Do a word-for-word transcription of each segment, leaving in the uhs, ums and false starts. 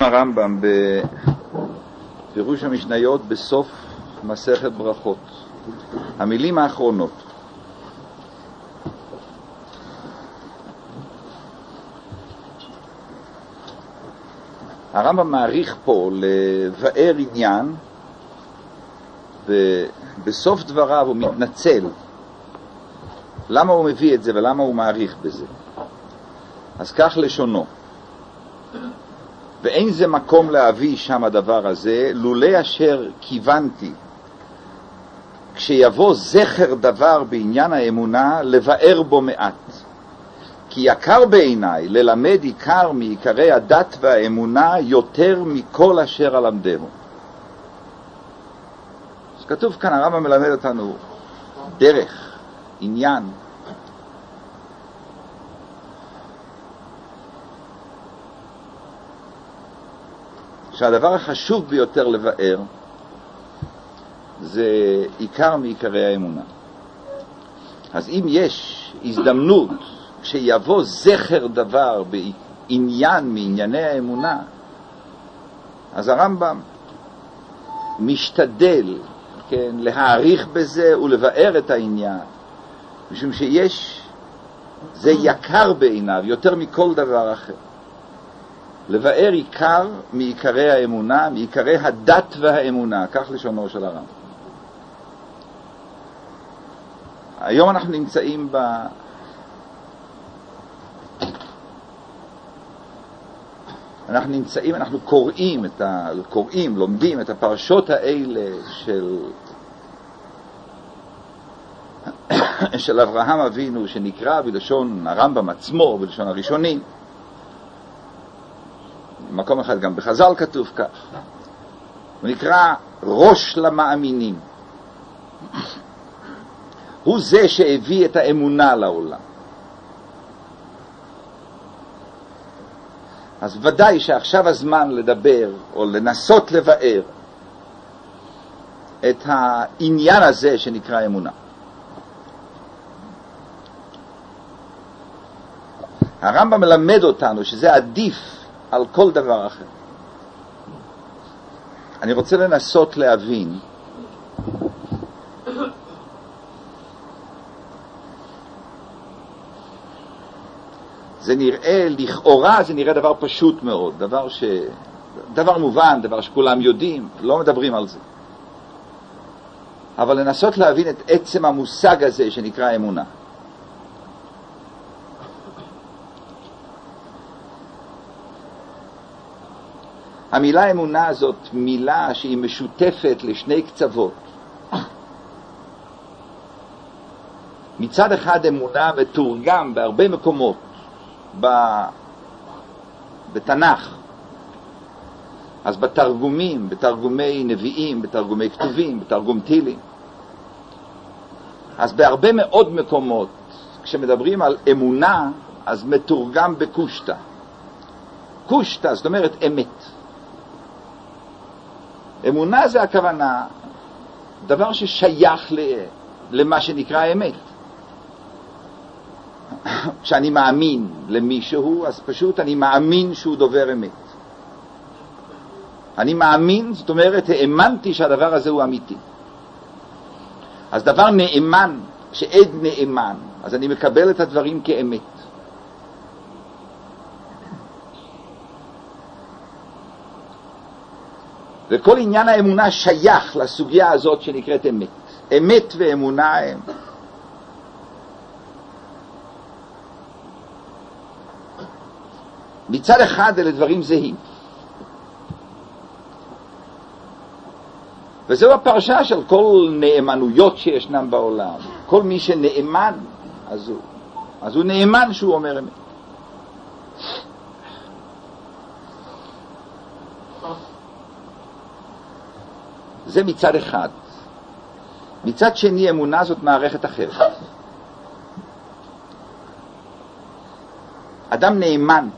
הרמב"ם בפירוש המשניות בסוף מסכת ברכות. המילים האחרונות. הרמב"ם מעריך פה לבאר עניין, ובסוף דבריו הוא מתנצל למה הוא מביא את זה ולמה הוא מעריך בזה. אז כך לשונו: ואין זה מקום להביא שם הדבר הזה, לולא אשר כיוונתי כשיבוא זכר דבר בעניין האמונה לבאר בו מעט, כי יקר בעיניי ללמד עיקר מעיקרי הדת והאמונה יותר מכל אשר אלמדהו. אז כתוב כאן, הרמב"ם מלמד אותנו דרך, עניין, שהדבר החשוב ביותר לבאר זה עיקר מעיקרי האמונה. אז אם יש הזדמנות שיבוא זכר דבר בעניין מענייני האמונה, אז הרמב"ם משתדל, כן, להעריך בזה ולבאר את העניין, משום שיש, זה יקר בעיניו יותר מכל דבר אחר. לבאר עיקר מעיקרי האמונה, מעיקרי הדת והאמונה, כך לשונו של הרמב"ם. היום אנחנו נמצאים ב... אנחנו נמצאים, אנחנו קוראים את ה... קוראים, לומדים את הפרשות האלה של... של אברהם אבינו, שנקרא בלשון הרמב"ם עצמו, בלשון הראשונים. במקום אחד גם בחז"ל כתוב כך. הוא נקרא ראש למאמינים. הוא זה שהביא את האמונה לעולם. אז ודאי שעכשיו הזמן לדבר או לנסות לבאר את העניין הזה שנקרא אמונה. הרמב"ם מלמד אותנו שזה עדיף על כל דבר אחר. אני רוצה לנסות להבין זה נראה, לכאורה זה נראה דבר פשוט מאוד, דבר ש... דבר מובן, דבר שכולם יודעים, לא מדברים על זה. אבל לנסות להבין את עצם המושג הזה שנקרא אמונה. המילה אמונה הזאת מילה שהיא משותפת לשני קצוות. מצד אחד אמונה מתורגם בהרבה מקומות ב... בתנ"ך. אז בתרגומים, בתרגומי נביאים, בתרגומי כתובים, בתרגום תהילים. אז בהרבה מאוד מקומות כשמדברים על אמונה אז מתורגם בקושטה. קושטה זאת אומרת אמת. אמונה זה הכוונה דבר ששייך למה שנקרא אמת. כשאני מאמין למישהו, אז פשוט אני מאמין שהוא דובר אמת. אני מאמין, זאת אומרת, האמנתי שהדבר הזה הוא אמיתי. אז דבר נאמן, כשעד נאמן, אז אני מקבל את הדברים כאמת. וכל עניין האמונה שייך לסוגיה הזאת שנקראת אמת. אמת ואמונה הם. מצד אחד אלה דברים זהים. וזהו הפרשה של כל נאמנויות שישנם בעולם. כל מי שנאמן, אז הוא, אז הוא נאמן שהוא אומר אמת. זה מצד אחד. מצד שני, אמונה זאת מערכת אחרת. אדם נאמן,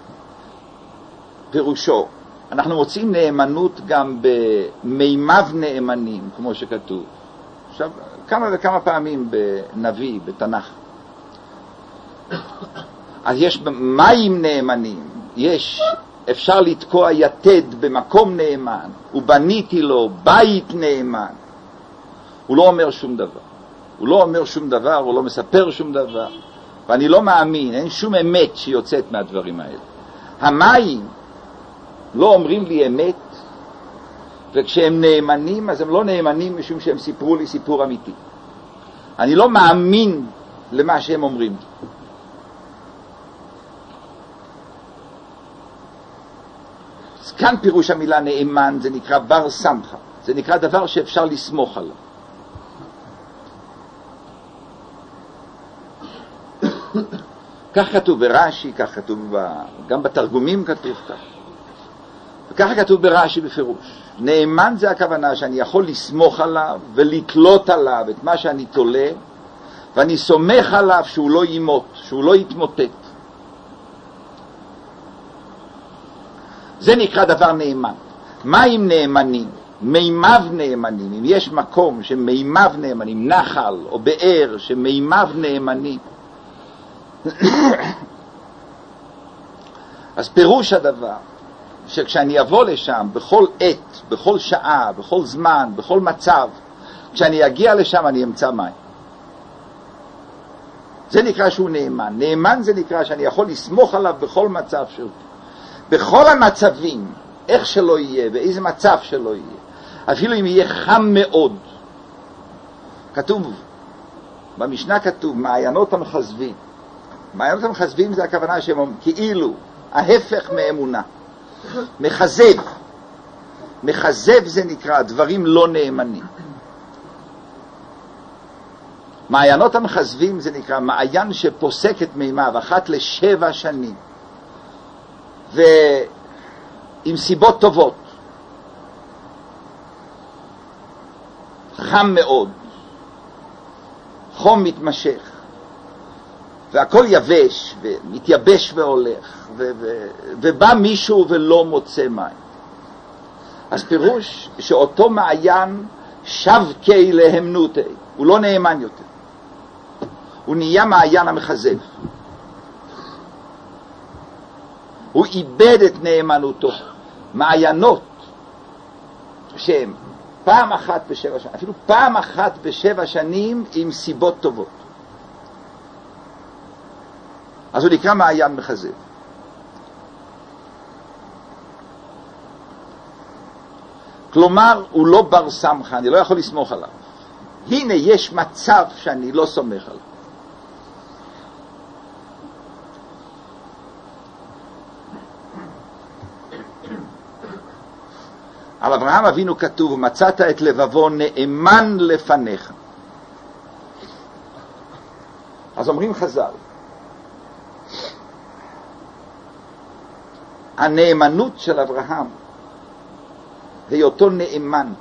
פירושו, אנחנו מוצאים נאמנות גם במימיו נאמנים, כמו שכתוב. עכשיו, כמה וכמה פעמים בנביא, בתנ"ך. אז יש מים נאמנים, יש אפשר לתקוע יתד במקום נאמן, ובניתי לו בית נאמן. הוא לא אומר שום דבר. הוא לא אומר שום דבר, הוא לא מספר שום דבר. ואני לא מאמין, אין שום אמת שיוצאת מהדברים האלה. המים לא אומרים לי אמת, וכשהם נאמנים, אז הם לא נאמנים משום שהם סיפרו לי סיפור אמיתי. אני לא מאמין למה שהם אומרים. אז כאן פירוש המילה נאמן, זה נקרא בר סמכה. זה נקרא דבר שאפשר לסמוך עליו. כך כתוב ברש"י, כך כתוב ב... גם בתרגומים כתוב כך. וככה כתוב ברש"י בפירוש. נאמן זה הכוונה שאני יכול לסמוך עליו ולתלות עליו את מה שאני תולה, ואני סומך עליו שהוא לא ימות, שהוא לא יתמוטט. זה נקרא דבר נאמן. מה אם נאמנים? מימיו נאמנים. אם יש מקום שמימיו נאמנים, נחל או באר שמימיו נאמנים, אז פירוש הדבר שכשאני אבוא לשם בכל עת, בכל שעה, בכל זמן, בכל מצב, כשאני אגיע לשם אני אמצא מים. זה נקרא שהוא נאמן. נאמן זה נקרא שאני יכול לסמוך עליו בכל מצב שהוא. בכל המצבים, איך שלא יהיה, באיזה מצב שלא יהיה. אפילו אם יהיה חם מאוד. כתוב, במשנה כתוב, מעיינות המחזבים. מעיינות המחזבים זה הכוונה שהם כאילו, ההפך מאמונה. מחזב. מחזב זה נקרא, דברים לא נאמנים. מעיינות המחזבים זה נקרא, מעיין שפוסק את מימיו, אחת לשבע שנים. ועם סיבות טובות. חם מאוד. חום מתמשך. והכל יבש, ומתייבש והולך, ו- ו- ובא מישהו ולא מוצא מים. אז פירוש שאותו מעיין שבקי להמנותי, הוא לא נאמן יותר. הוא נהיה מעיין המחזב. הוא איבד את נאמנותו. מעיינות שהם פעם אחת בשבע שנים, אפילו פעם אחת בשבע שנים עם סיבות טובות. אז הוא נקרא מעיין מחזב. כלומר, הוא לא בר סמכה, אני לא יכול לסמוך עליו. הנה, יש מצב שאני לא סומך עליו. על אברהם אבינו כתוב, מצאת את לבבו נאמן לפניך. אז אומרים חז"ל, הנאמנות של אברהם, היותו נאמן.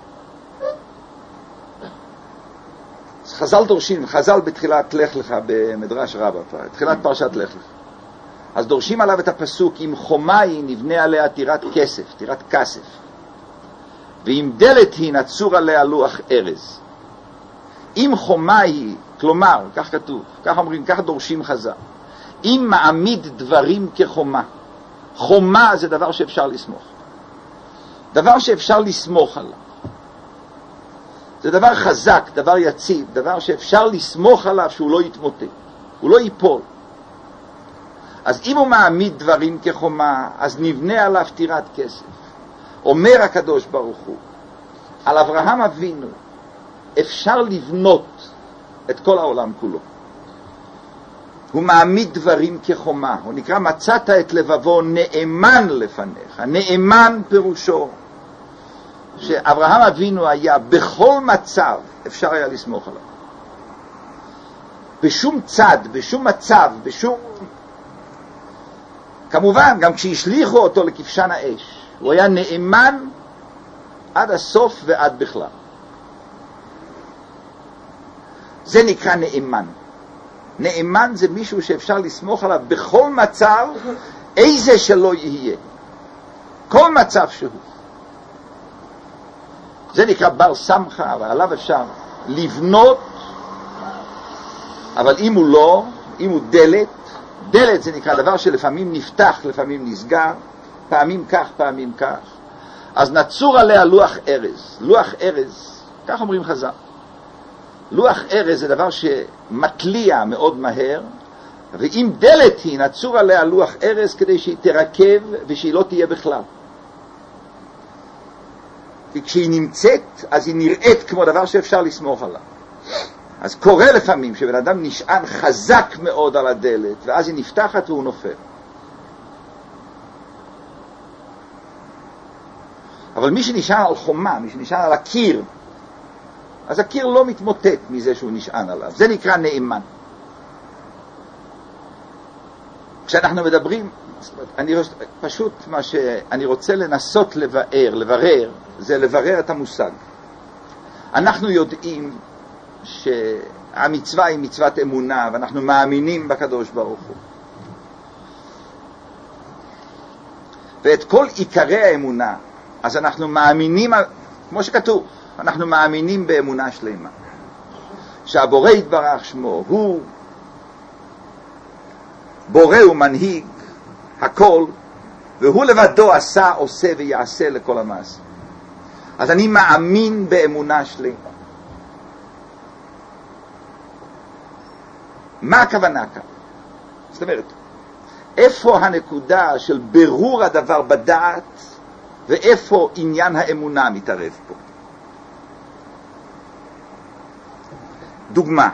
אז חז"ל דורשים, חז"ל בתחילת לך לך במדרש רבה, תחילת פרשת לך לך. אז דורשים עליו את הפסוק, אם חומה היא נבנה עליה טירת כסף, טירת כסף. ואם דלת היא נצור עליה לוח ארז. אם חומה היא, כלומר, כך כתוב, כך אומרים, כך דורשים חז"ל. אם מעמיד דברים כחומה. חומה זה דבר שאפשר לסמוך. דבר שאפשר לסמוך עליו. זה דבר חזק, דבר יציב, דבר שאפשר לסמוך עליו שהוא לא יתמוטט, הוא לא ייפול. אז אם הוא מעמיד דברים כחומה, אז נבנה עליו טירת כסף. אומר הקדוש ברוך הוא, על אברהם אבינו אפשר לבנות את כל העולם כולו. הוא מעמיד דברים כחומה, הוא נקרא מצאת את לבבו נאמן לפניך. נאמן פירושו שאברהם אבינו היה בכל מצב אפשר היה לסמוך עליו. בשום צד, בשום מצב, בשום... כמובן, גם כשהשליחו אותו לכבשן האש, הוא היה נאמן עד הסוף ועד בכלל. זה נקרא נאמן. נאמן זה מישהו שאפשר לסמוך עליו בכל מצב, איזה שלא יהיה. כל מצב שהוא. זה נקרא בר סמכה, ועליו אפשר לבנות, אבל אם הוא לא, אם הוא דלת, דלת זה נקרא דבר שלפעמים נפתח, לפעמים נסגר, פעמים כך, פעמים כך, אז נצור עליה לוח ארז. לוח ארז, כך אומרים חז"ל. לוח ארז זה דבר שמתליע מאוד מהר, ואם דלת היא, נצור עליה לוח ארז כדי שהיא תרכב ושהיא לא תהיה בכלל. וכשהיא נמצאת, אז היא נראית כמו דבר שאפשר לסמוך עליו. אז קורה לפעמים שבן אדם נשען חזק מאוד על הדלת, ואז היא נפתחת והוא נופל. אבל מי שנשען על חומה, מי שנשען על הקיר, אז הקיר לא מתמוטט מזה שהוא נשען עליו. זה נקרא נאמן. כשאנחנו מדברים, אני פשוט מה שאני רוצה לנסות לבאר, לברר, זה לברר את המושג. אנחנו יודעים שהמצווה היא מצוות אמונה, ואנחנו מאמינים בקדוש ברוך הוא. ואת כל עיקרי האמונה, אז אנחנו מאמינים, כמו שכתוב, אנחנו מאמינים באמונה שלמה. שהבורא יתברך שמו, הוא בורא ומנהיג הכל, והוא לבדו עשה, עושה ויעשה לכל המעשה. אז אני מאמין באמונה שלמה. מה הכוונה כאן? זאת אומרת, איפה הנקודה של ברור הדבר בדעת, ואיפה עניין האמונה מתערב פה? דוגמה.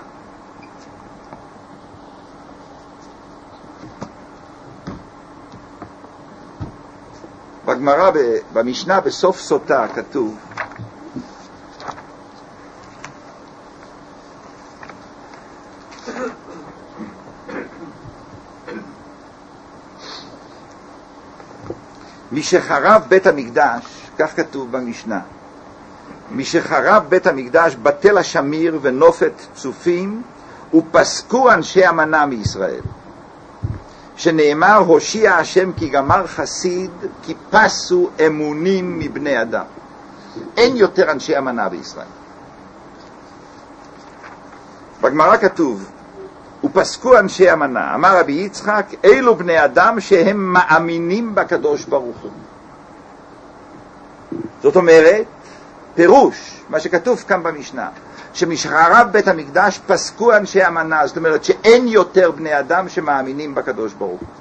בגמרא, במשנה בסוף סוטה כתוב, מי שחרב בית המקדש, כך כתוב במשנה, מי שחרב בית המקדש בטל השמיר ונופת צופים, ופסקו אנשי המנה מישראל, שנאמר הושיע השם כי גמר חסיד, כי פסו אמונים מבני אדם. אין יותר אנשי המנה בישראל. בגמרא כתוב ופסקו אנשי המנה, אמר רבי יצחק, אלו בני אדם שהם מאמינים בקדוש ברוך הוא. זאת אומרת, פירוש מה שכתוב כאן במשנה, שמשחרב בית המקדש פסקו אנשי המנה, זאת אומרת שאין יותר בני אדם שמאמינים בקדוש ברוך הוא.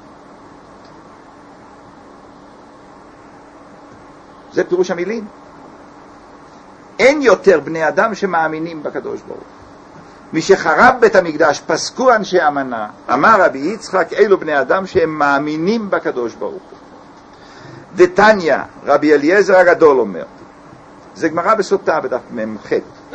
זה פירוש המילים. אין יותר בני אדם שמאמינים בקדוש ברוך הוא. משחרב בית המקדש פסקו אנשי המנה, אמר רבי יצחק, אלו בני אדם שהם מאמינים בקדוש ברוך הוא. דתניא, רבי אליעזר הגדול אומר, זה גמרא בסוטה בדף ממ"ח.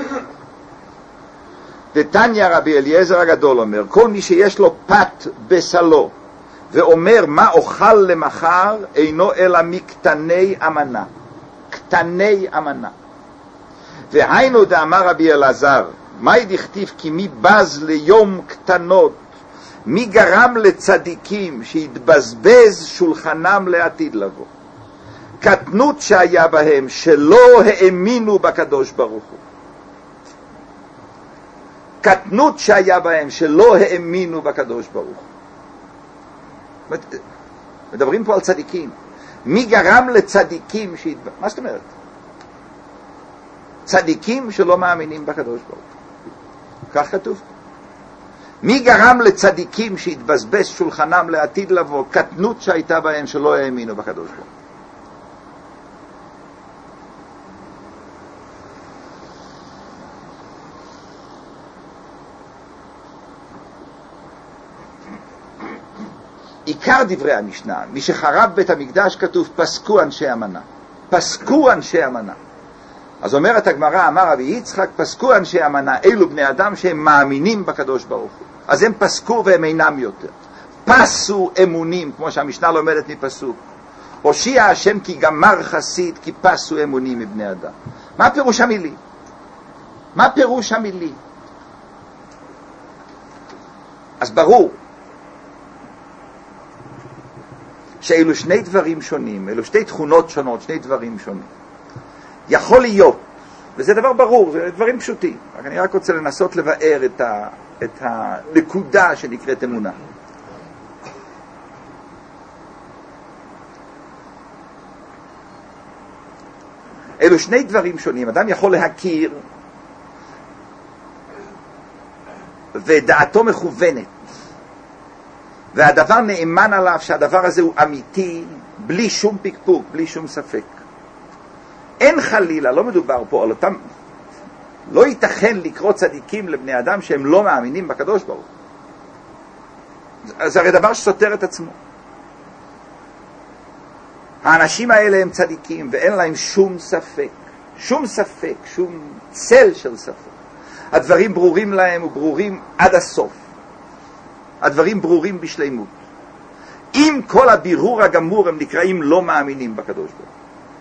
דתניא רבי אליעזר הגדול אומר, כל מי שיש לו פת בסלו ואומר מה אוכל למחר, אינו אלא מקטני אמנה. קטני אמנה. והיינו דאמר רבי אלעזר, מהי דכתיב כי מי בז ליום קטנות, מי גרם לצדיקים שהתבזבז שולחנם לעתיד לבוא. קטנות שהיה בהם שלא האמינו בקדוש ברוך הוא. קטנות שהיה בהם שלא האמינו בקדוש ברוך הוא. מדברים פה על צדיקים. מי גרם לצדיקים שהתבזבז? מה זאת אומרת? צדיקים שלא מאמינים בקדוש ברוך הוא. כך כתוב. מי גרם לצדיקים שהתבזבז שולחנם לעתיד לבוא? קטנות שהייתה בהם שלא האמינו בקדוש ברוך הוא. עיקר דברי המשנה, מי שחרב בית המקדש כתוב פסקו אנשי המנה. פסקו אנשי המנה. אז אומרת הגמרא, אמר רבי יצחק, פסקו אנשי המנה, אלו בני אדם שהם מאמינים בקדוש ברוך הוא. אז הם פסקו והם אינם יותר. פסו אמונים, כמו שהמשנה לומדת מפסוק. הושיע השם כי גמר חסיד, כי פסו אמונים מבני אדם. מה פירוש המילים? מה פירוש המילים? אז ברור שאלו שני דברים שונים, אלו שתי תכונות שונות, שני דברים שונים. יכול להיות, וזה דבר ברור, זה דברים פשוטים, רק אני רק רוצה לנסות לבאר את, ה, את הנקודה שנקראת אמונה. אלו שני דברים שונים. אדם יכול להכיר ודעתו מכוונת, והדבר נאמן עליו שהדבר הזה הוא אמיתי, בלי שום פקפוק, בלי שום ספק. אין חלילה, לא מדובר פה על אותם, לא ייתכן לקרוא צדיקים לבני אדם שהם לא מאמינים בקדוש ברוך הוא. זה הרי דבר שסותר את עצמו. האנשים האלה הם צדיקים ואין להם שום ספק, שום ספק, שום צל של ספק. הדברים ברורים להם וברורים עד הסוף. הדברים ברורים בשלימות. עם כל הבירור הגמור הם נקראים לא מאמינים בקדוש ברוך הוא.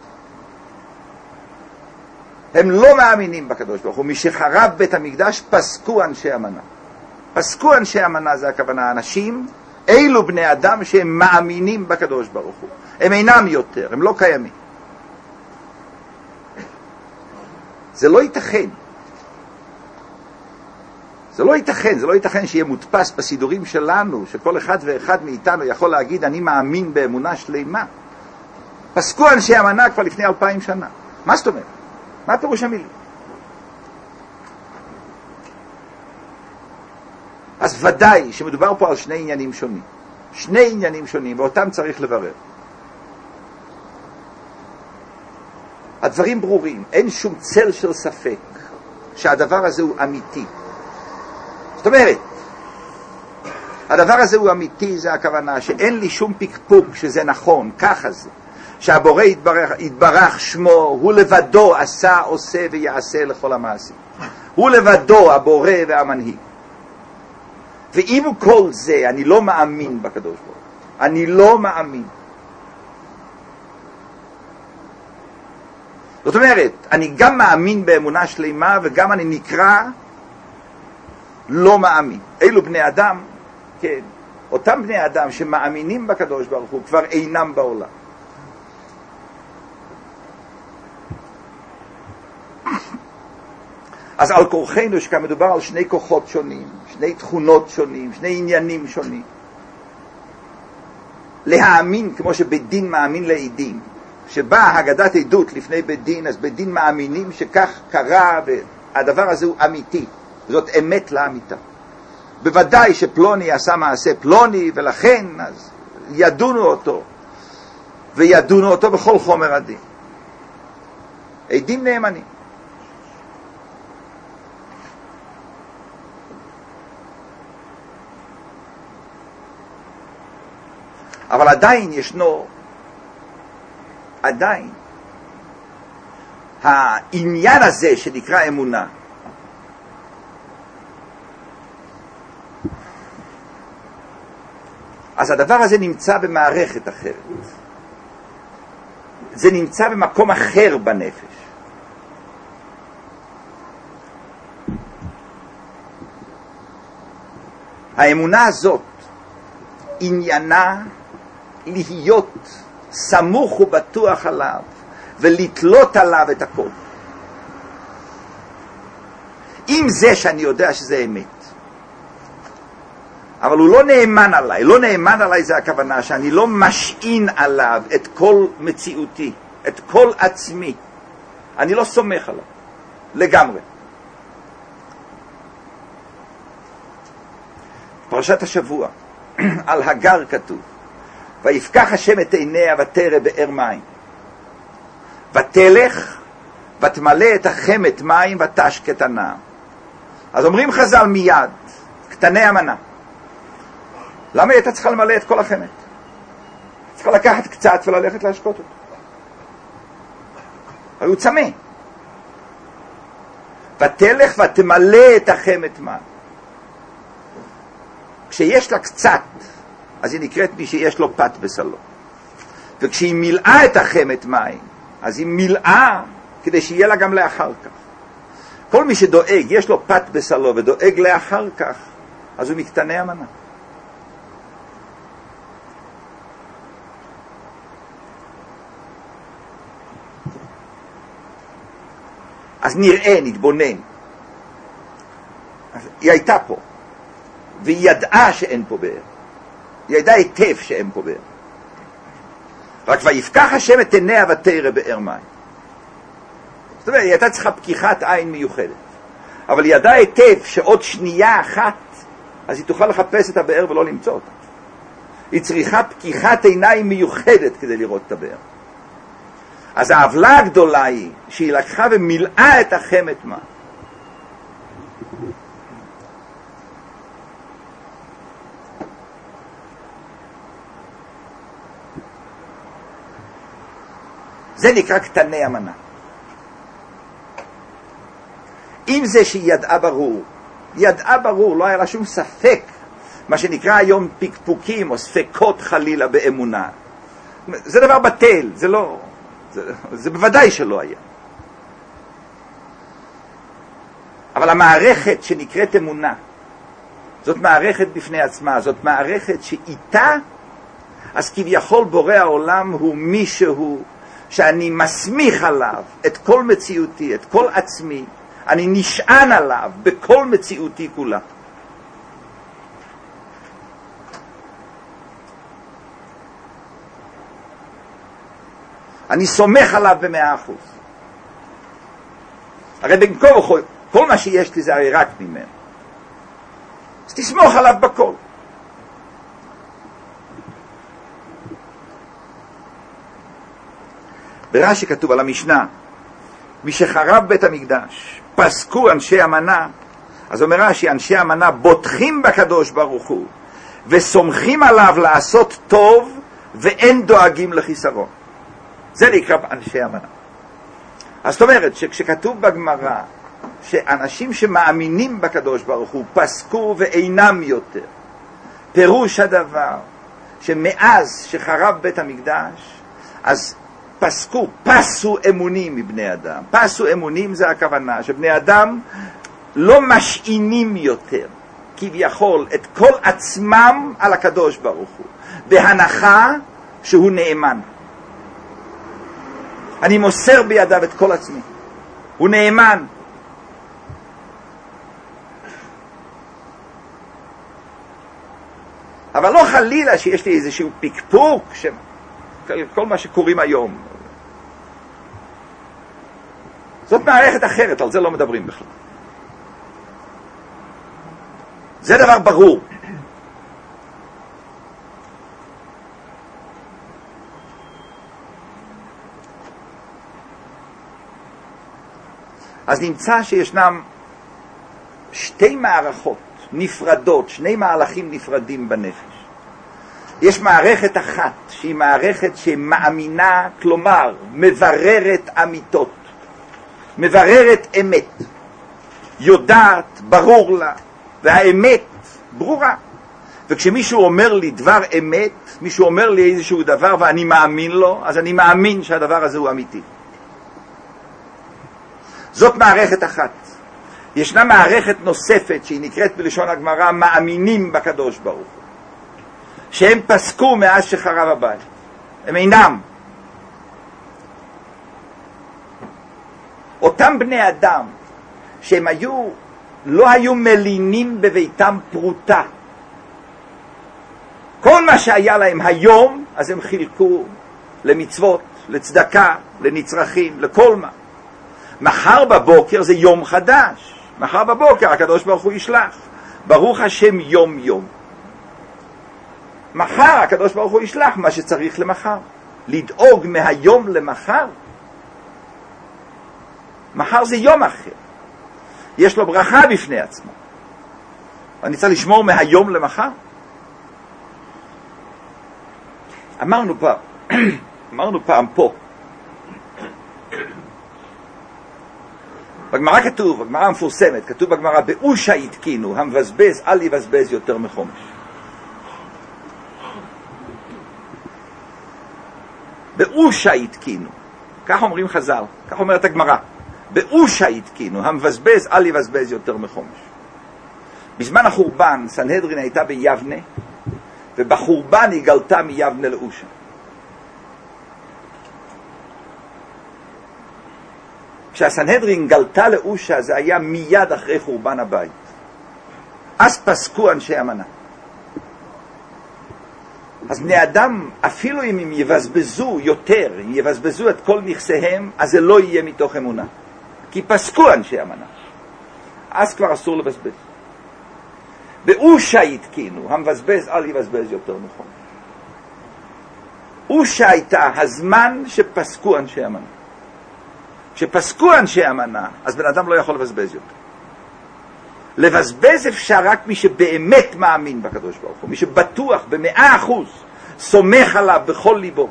הם לא מאמינים בקדוש ברוך הוא. משחרב בית המקדש פסקו אנשי המנה. פסקו אנשי המנה, זה הכוונה, אנשים, אילו בני אדם שהם מאמינים בקדוש ברוך הוא. הם אינם יותר, הם לא קיימים. זה לא ייתכן. זה לא ייתכן, זה לא ייתכן שיהיה מודפס בסידורים שלנו, שכל אחד ואחד מאיתנו יכול להגיד, אני מאמין באמונה שלמה. פסקו אנשי המנה כבר לפני אלפיים שנה. מה זאת אומרת? מה פירוש המילים? אז ודאי שמדובר פה על שני עניינים שונים. שני עניינים שונים, ואותם צריך לברר. הדברים ברורים, אין שום צל של ספק שהדבר הזה הוא אמיתי. זאת אומרת, הדבר הזה הוא אמיתי, זה הכוונה, שאין לי שום פקפוק שזה נכון, ככה זה. שהבורא יתברך, יתברך שמו, הוא לבדו עשה, עושה ויעשה לכל המעשים. הוא לבדו הבורא והמנהיג. ואם הוא כל זה, אני לא מאמין בקדוש ברוך הוא. אני לא מאמין. זאת אומרת, אני גם מאמין באמונה שלמה, וגם אני נקרא לא מאמין. אלו בני אדם, כן, אותם בני אדם שמאמינים בקדוש ברוך הוא, כבר אינם בעולם. אז על כורחנו שכאן מדובר על שני כוחות שונים, שני תכונות שונים, שני עניינים שונים. להאמין כמו שבית דין מאמין לעדים. שבאה הגדת עדות לפני בית דין, אז בית דין מאמינים שכך קרה והדבר הזה הוא אמיתי. זאת אמת לאמיתה. בוודאי שפלוני עשה מעשה פלוני, ולכן אז ידונו אותו, וידונו אותו בכל חומר הדין. עדים נאמנים. אבל עדיין ישנו, עדיין, העניין הזה שנקרא אמונה, אז הדבר הזה נמצא במערכת אחרת. זה נמצא במקום אחר בנפש. האמונה הזאת עניינה להיות סמוך ובטוח עליו ולתלות עליו את הכל. עם זה שאני יודע שזה אמת. אבל הוא לא נאמן עליי. לא נאמן עליי זה הכוונה שאני לא משעין עליו את כל מציאותי, את כל עצמי. אני לא סומך עליו. לגמרי. פרשת השבוע, על הגר כתוב, ויפקח השם את עיניה ותרא באר מים. ותלך ותמלא את החמת מים ותשקט הנער. אז אומרים חז"ל מיד, קטני המנה. למה הייתה צריכה למלא את כל החמת? צריכה לקחת קצת וללכת להשקות אותו. היו צמא. ותלך ותמלא את החמת מים. כשיש לה קצת, אז היא נקראת מי שיש לו פת בסלו. וכשהיא מילאה את החמת מים, אז היא מילאה כדי שיהיה לה גם לאחר כך. כל מי שדואג, יש לו פת בסלו ודואג לאחר כך, אז הוא מקטני המנה. אז נראה, נתבונן. היא הייתה פה, והיא ידעה שאין פה באר. היא ידעה היטב שאין פה באר. רק ויפקח השם את עיניה ותרא באר מים. זאת אומרת, היא הייתה צריכה פקיחת עין מיוחדת. אבל היא ידעה היטב שעוד שנייה אחת, אז היא תוכל לחפש את הבאר ולא למצוא אותה. היא צריכה פקיחת עיניים מיוחדת כדי לראות את הבאר. אז העוולה הגדולה היא שהיא לקחה ומילאה את החמת מים. זה נקרא קטני המנה. אם זה שהיא ידעה ברור, ידעה ברור, לא היה לה שום ספק, מה שנקרא היום פקפוקים או ספקות חלילה באמונה. זה דבר בטל, זה לא, זה, זה בוודאי שלא היה. אבל המערכת שנקראת אמונה, זאת מערכת בפני עצמה, זאת מערכת שאיתה, אז כביכול בורא העולם הוא מישהו שאני מסמיך עליו את כל מציאותי, את כל עצמי, אני נשען עליו בכל מציאותי כולה. אני סומך עליו במאה אחוז. הרי בין כל, כל מה שיש לי זה הרי רק ממנו. אז תסמוך עליו בכל. ברש"י כתוב על המשנה, מי שחרב בית המקדש, פסקו אנשי המנה, אז אומר רש"י, אנשי המנה בוטחים בקדוש ברוך הוא, וסומכים עליו לעשות טוב, ואין דואגים לחיסרון. זה נקרא אנשי המנה. אז זאת אומרת, שכשכתוב בגמרא, שאנשים שמאמינים בקדוש ברוך הוא, פסקו ואינם יותר, פירוש הדבר, שמאז שחרב בית המקדש, אז פסקו, פסו אמונים מבני אדם. פסו אמונים זה הכוונה, שבני אדם לא משעינים יותר, כביכול, את כל עצמם על הקדוש ברוך הוא, בהנחה שהוא נאמן. אני מוסר בידיו את כל עצמי. הוא נאמן. אבל לא חלילה שיש לי איזשהו פקפוק, ש... כל מה שקוראים היום. זאת מערכת אחרת, על זה לא מדברים בכלל. זה דבר ברור. אז נמצא שישנם שתי מערכות נפרדות, שני מהלכים נפרדים בנפש. יש מערכת אחת שהיא מערכת שמאמינה, כלומר מבררת אמיתות, מבררת אמת, יודעת, ברור לה, והאמת ברורה. וכשמישהו אומר לי דבר אמת, מישהו אומר לי איזשהו דבר ואני מאמין לו, אז אני מאמין שהדבר הזה הוא אמיתי. זאת מערכת אחת. ישנה מערכת נוספת שהיא נקראת בלשון הגמרא מאמינים בקדוש ברוך הוא, שהם פסקו מאז שחרב הבית. הם אינם. אותם בני אדם שהם היו, לא היו מלינים בביתם פרוטה. כל מה שהיה להם היום, אז הם חילקו למצוות, לצדקה, לנצרכים, לכל מה. מחר בבוקר זה יום חדש. מחר בבוקר הקדוש ברוך הוא ישלח. ברוך השם יום יום. מחר הקדוש ברוך הוא ישלח מה שצריך למחר. לדאוג מהיום למחר. מחר זה יום אחר. יש לו ברכה בפני עצמו. אני צריך לשמור מהיום למחר. אמרנו פעם, אמרנו פעם פה. בגמרא כתוב, בגמרא המפורסמת, כתוב בגמרא, באושה יתקינו, המבזבז, אל יבזבז יותר מחומש. באושה יתקינו, כך אומרים חז"ל, כך אומרת הגמרא, באושה יתקינו, המבזבז, אל יבזבז יותר מחומש. בזמן החורבן, סנהדרין הייתה ביבנה, ובחורבן היא גלתה מיבנה לאושה. כשהסנהדרין גלתה לאושה, זה היה מיד אחרי חורבן הבית. אז פסקו אנשי המנה. אז בני אדם, אפילו אם הם יבזבזו יותר, אם יבזבזו את כל נכסיהם, אז זה לא יהיה מתוך אמונה. כי פסקו אנשי אמנה. אז כבר אסור לבזבז. באושה התקינו, המבזבז אל יבזבז יותר נכון. אושה הייתה הזמן שפסקו אנשי אמנה. כשפסקו אנשי אמנה, אז בן אדם לא יכול לבזבז יותר. לבזבז אפשר רק מי שבאמת מאמין בקדוש ברוך הוא, מי שבטוח במאה אחוז, סומך עליו בכל ליבו.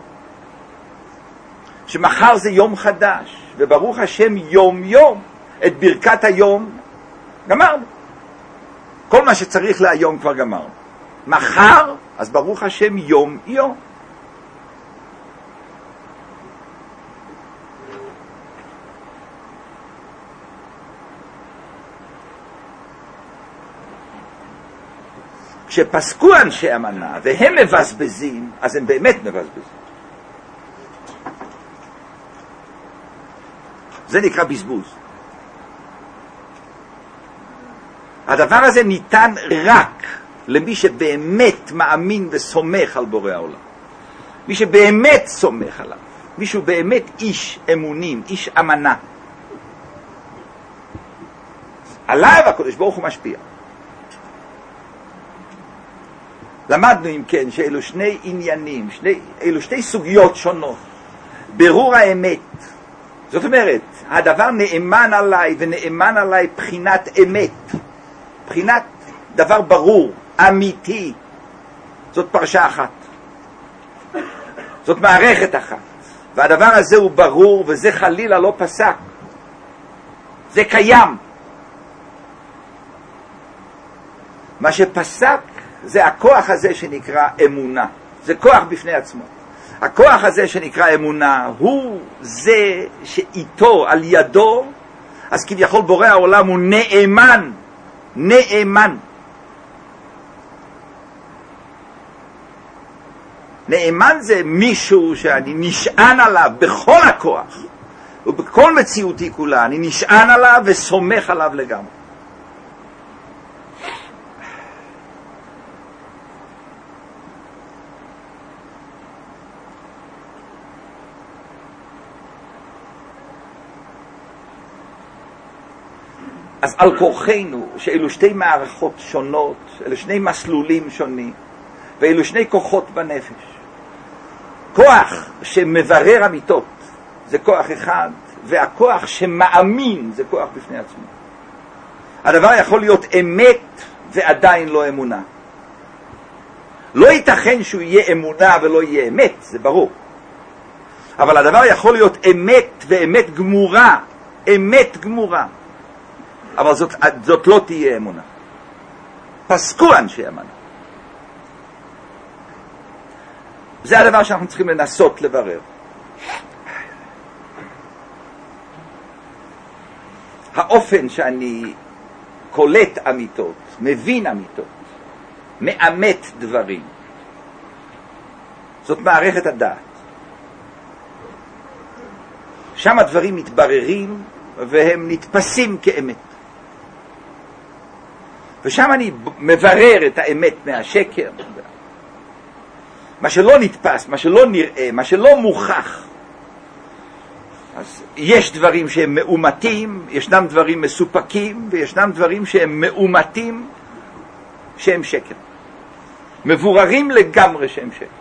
שמחר זה יום חדש, וברוך השם יום יום, את ברכת היום גמרנו. כל מה שצריך להיום כבר גמרנו. מחר, אז ברוך השם יום יום. כשפסקו אנשי אמנה והם מבזבזים, אז הם באמת מבזבזים. זה נקרא בזבוז. הדבר הזה ניתן רק למי שבאמת מאמין וסומך על בורא העולם. מי שבאמת סומך עליו. מי שהוא באמת איש אמונים, איש אמנה. עליו הקדוש ברוך הוא משפיע. למדנו אם כן שאלו שני עניינים, שני, אלו שתי סוגיות שונות. ברור האמת. זאת אומרת, הדבר נאמן עליי ונאמן עליי בחינת אמת. בחינת דבר ברור, אמיתי. זאת פרשה אחת. זאת מערכת אחת. והדבר הזה הוא ברור וזה חלילה לא פסק. זה קיים. מה שפסק זה הכוח הזה שנקרא אמונה. זה כוח בפני עצמו. הכוח הזה שנקרא אמונה הוא זה שאיתו, על ידו, אז כביכול בורא העולם הוא נאמן. נאמן. נאמן זה מישהו שאני נשען עליו בכל הכוח ובכל מציאותי כולה. אני נשען עליו וסומך עליו לגמרי. אז על כוחנו, שאלו שתי מערכות שונות, אלו שני מסלולים שונים, ואלו שני כוחות בנפש. כוח שמברר אמיתות, זה כוח אחד, והכוח שמאמין, זה כוח בפני עצמו. הדבר יכול להיות אמת, ועדיין לא אמונה. לא ייתכן שהוא יהיה אמונה ולא יהיה אמת, זה ברור. אבל הדבר יכול להיות אמת, ואמת גמורה, אמת גמורה. אבל זאת, זאת לא תהיה אמונה. פסקו אנשי אמונה. זה הדבר שאנחנו צריכים לנסות לברר. האופן שאני קולט אמיתות, מבין אמיתות, מאמת דברים, זאת מערכת הדעת. שם הדברים מתבררים והם נתפסים כאמת. ושם אני מברר את האמת מהשקר. מה שלא נתפס, מה שלא נראה, מה שלא מוכח. אז יש דברים שהם מאומתים, ישנם דברים מסופקים, וישנם דברים שהם מאומתים, שהם שקר. מבוררים לגמרי שהם שקר.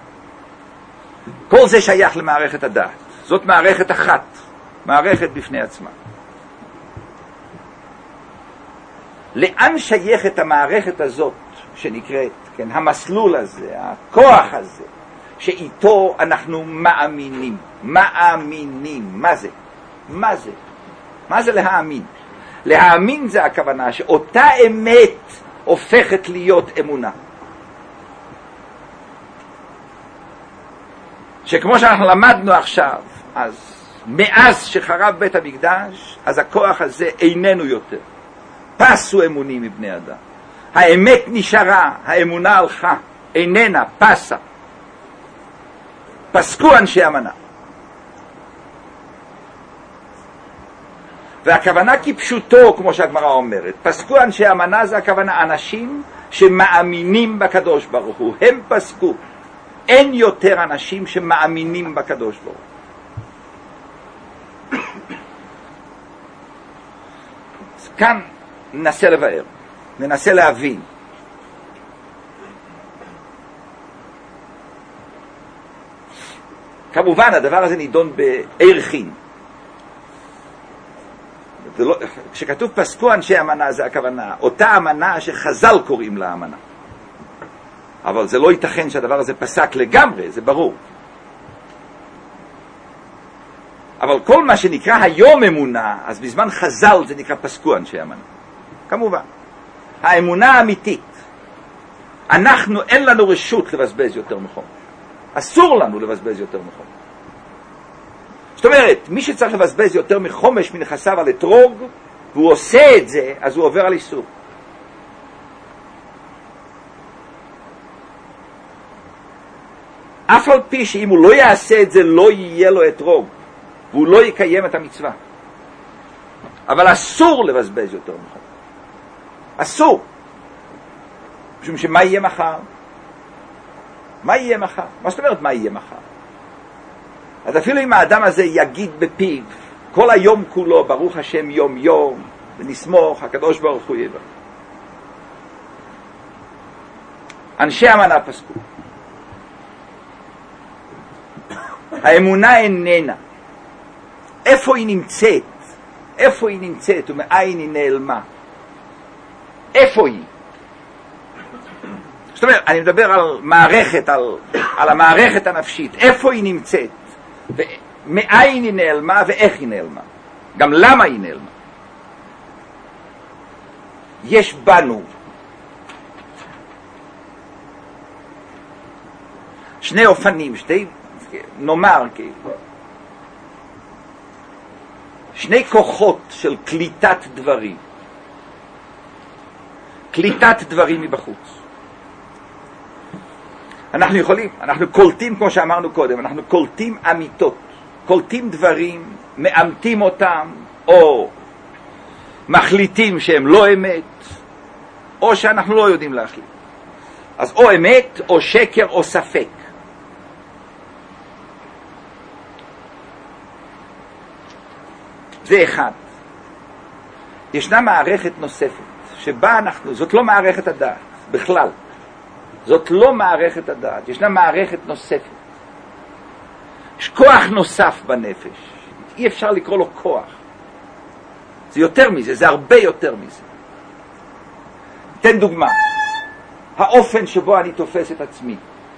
כל זה שייך למערכת הדעת. זאת מערכת אחת, מערכת בפני עצמה. לאן שייכת המערכת הזאת שנקראת, כן, המסלול הזה, הכוח הזה, שאיתו אנחנו מאמינים. מאמינים. מה זה? מה זה? מה זה להאמין? להאמין זה הכוונה שאותה אמת הופכת להיות אמונה. שכמו שאנחנו למדנו עכשיו, אז מאז שחרב בית המקדש, אז הכוח הזה איננו יותר. פסו אמונים מבני אדם. האמת נשארה, האמונה הלכה, איננה, פסה. פסקו אנשי אמנה. והכוונה כפשוטו, כמו שהגמרא אומרת, פסקו אנשי אמנה זה הכוונה אנשים שמאמינים בקדוש ברוך הוא. הם פסקו. אין יותר אנשים שמאמינים בקדוש ברוך הוא. כאן ננסה לבאר, ננסה להבין. כמובן, הדבר הזה נידון בערכין. לא, כשכתוב פסקו אנשי אמנה, זה הכוונה, אותה אמנה שחז"ל קוראים לה אמנה. אבל זה לא ייתכן שהדבר הזה פסק לגמרי, זה ברור. אבל כל מה שנקרא היום אמונה, אז בזמן חז"ל זה נקרא פסקו אנשי אמנה. כמובן. האמונה האמיתית. אנחנו, אין לנו רשות לבזבז יותר מחומש. אסור לנו לבזבז יותר מחומש. זאת אומרת, מי שצריך לבזבז יותר מחומש מנכסיו על אתרוג, והוא עושה את זה, אז הוא עובר על איסור. אף על פי שאם הוא לא יעשה את זה, לא יהיה לו אתרוג, והוא לא יקיים את המצווה. אבל אסור לבזבז יותר מחומש. אסור. משום שמה יהיה מחר? מה יהיה מחר? מה זאת אומרת מה יהיה מחר? אז אפילו אם האדם הזה יגיד בפיו כל היום כולו ברוך השם יום יום ונסמוך הקדוש ברוך הוא יברך. אנשי אמנה פסקו. האמונה איננה. איפה היא נמצאת? איפה היא נמצאת ומאין היא נעלמה? איפה היא? זאת אומרת, אני מדבר על מערכת, על, על המערכת הנפשית. איפה היא נמצאת? ומאין היא נעלמה ואיך היא נעלמה? גם למה היא נעלמה? יש בנו שני אופנים, שתי, נאמר, שני כוחות של קליטת דברים. קליטת דברים מבחוץ. אנחנו יכולים, אנחנו קולטים, כמו שאמרנו קודם, אנחנו קולטים אמיתות, קולטים דברים, מאמתים אותם, או מחליטים שהם לא אמת, או שאנחנו לא יודעים להחליט. אז או אמת, או שקר, או ספק. זה אחד. ישנה מערכת נוספת, שבה אנחנו, זאת לא מערכת הדעת, בכלל. זאת לא מערכת הדעת, ישנה מערכת נוספת. יש כוח נוסף בנפש. אי אפשר לקרוא לו כוח. זה יותר מזה, זה הרבה יותר מזה. תן דוגמה. האופן שבו אני תופס את עצמי.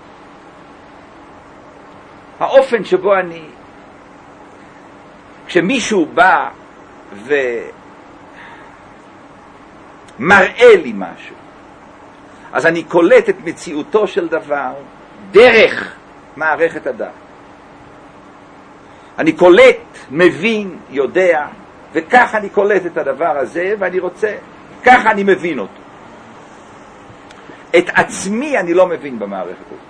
האופן שבו אני... כשמישהו בא ומראה לי משהו, אז אני קולט את מציאותו של דבר דרך מערכת הדעת. אני קולט, מבין, יודע, וכך אני קולט את הדבר הזה, ואני רוצה, ככה אני מבין אותו. את עצמי אני לא מבין במערכת הזאת.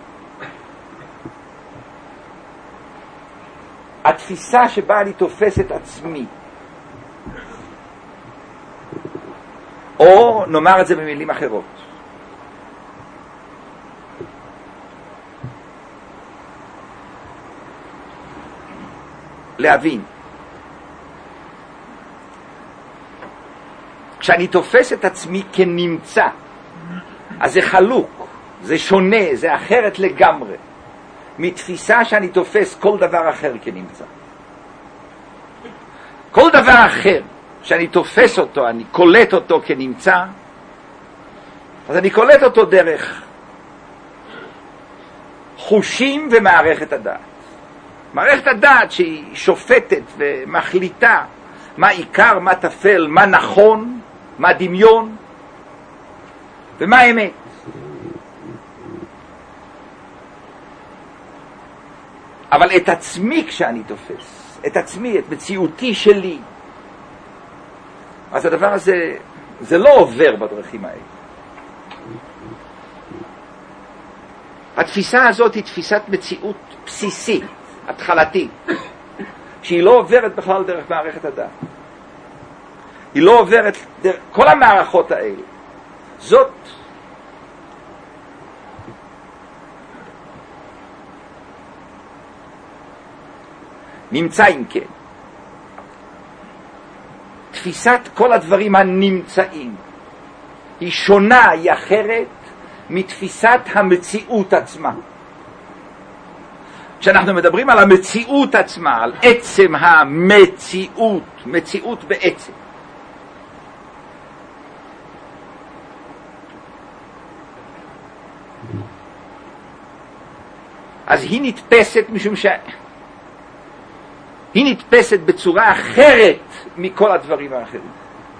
התפיסה שבה אני תופס את עצמי, או נאמר את זה במילים אחרות, להבין. כשאני תופס את עצמי כנמצא, אז זה חלוק, זה שונה, זה אחרת לגמרי, מתפיסה שאני תופס כל דבר אחר כנמצא. כל דבר אחר שאני תופס אותו, אני קולט אותו כנמצא, אז אני קולט אותו דרך חושים ומערכת הדעת. מערכת הדעת שהיא שופטת ומחליטה מה עיקר, מה תפל, מה נכון, מה דמיון ומה אמת. אבל את עצמי כשאני תופס, את עצמי, את מציאותי שלי, אז הדבר הזה, זה לא עובר בדרכים האלה. התפיסה הזאת היא תפיסת מציאות בסיסית, התחלתית, שהיא לא עוברת בכלל דרך מערכת הדעת. היא לא עוברת דרך כל המערכות האלה. זאת נמצא אם כן תפיסת כל הדברים הנמצאים היא שונה, היא אחרת מתפיסת המציאות עצמה. כשאנחנו מדברים על המציאות עצמה, על עצם המציאות, מציאות בעצם, אז היא נתפסת משום ש... היא נתפסת בצורה אחרת מכל הדברים האחרים.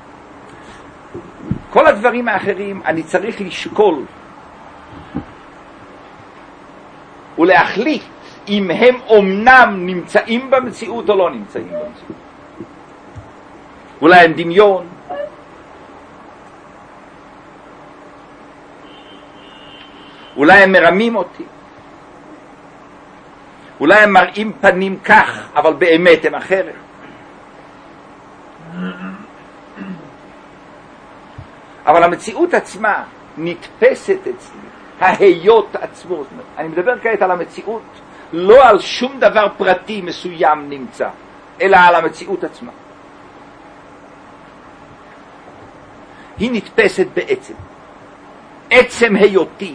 כל הדברים האחרים אני צריך לשקול ולהחליט אם הם אומנם נמצאים במציאות או לא נמצאים במציאות. אולי הם דמיון, אולי הם מרמים אותי, אולי הם מראים פנים כך, אבל באמת הם אחרת. אבל המציאות עצמה נתפסת אצלי, ההיות עצמו. אני מדבר כעת על המציאות, לא על שום דבר פרטי מסוים נמצא, אלא על המציאות עצמה. היא נתפסת בעצם. עצם היותי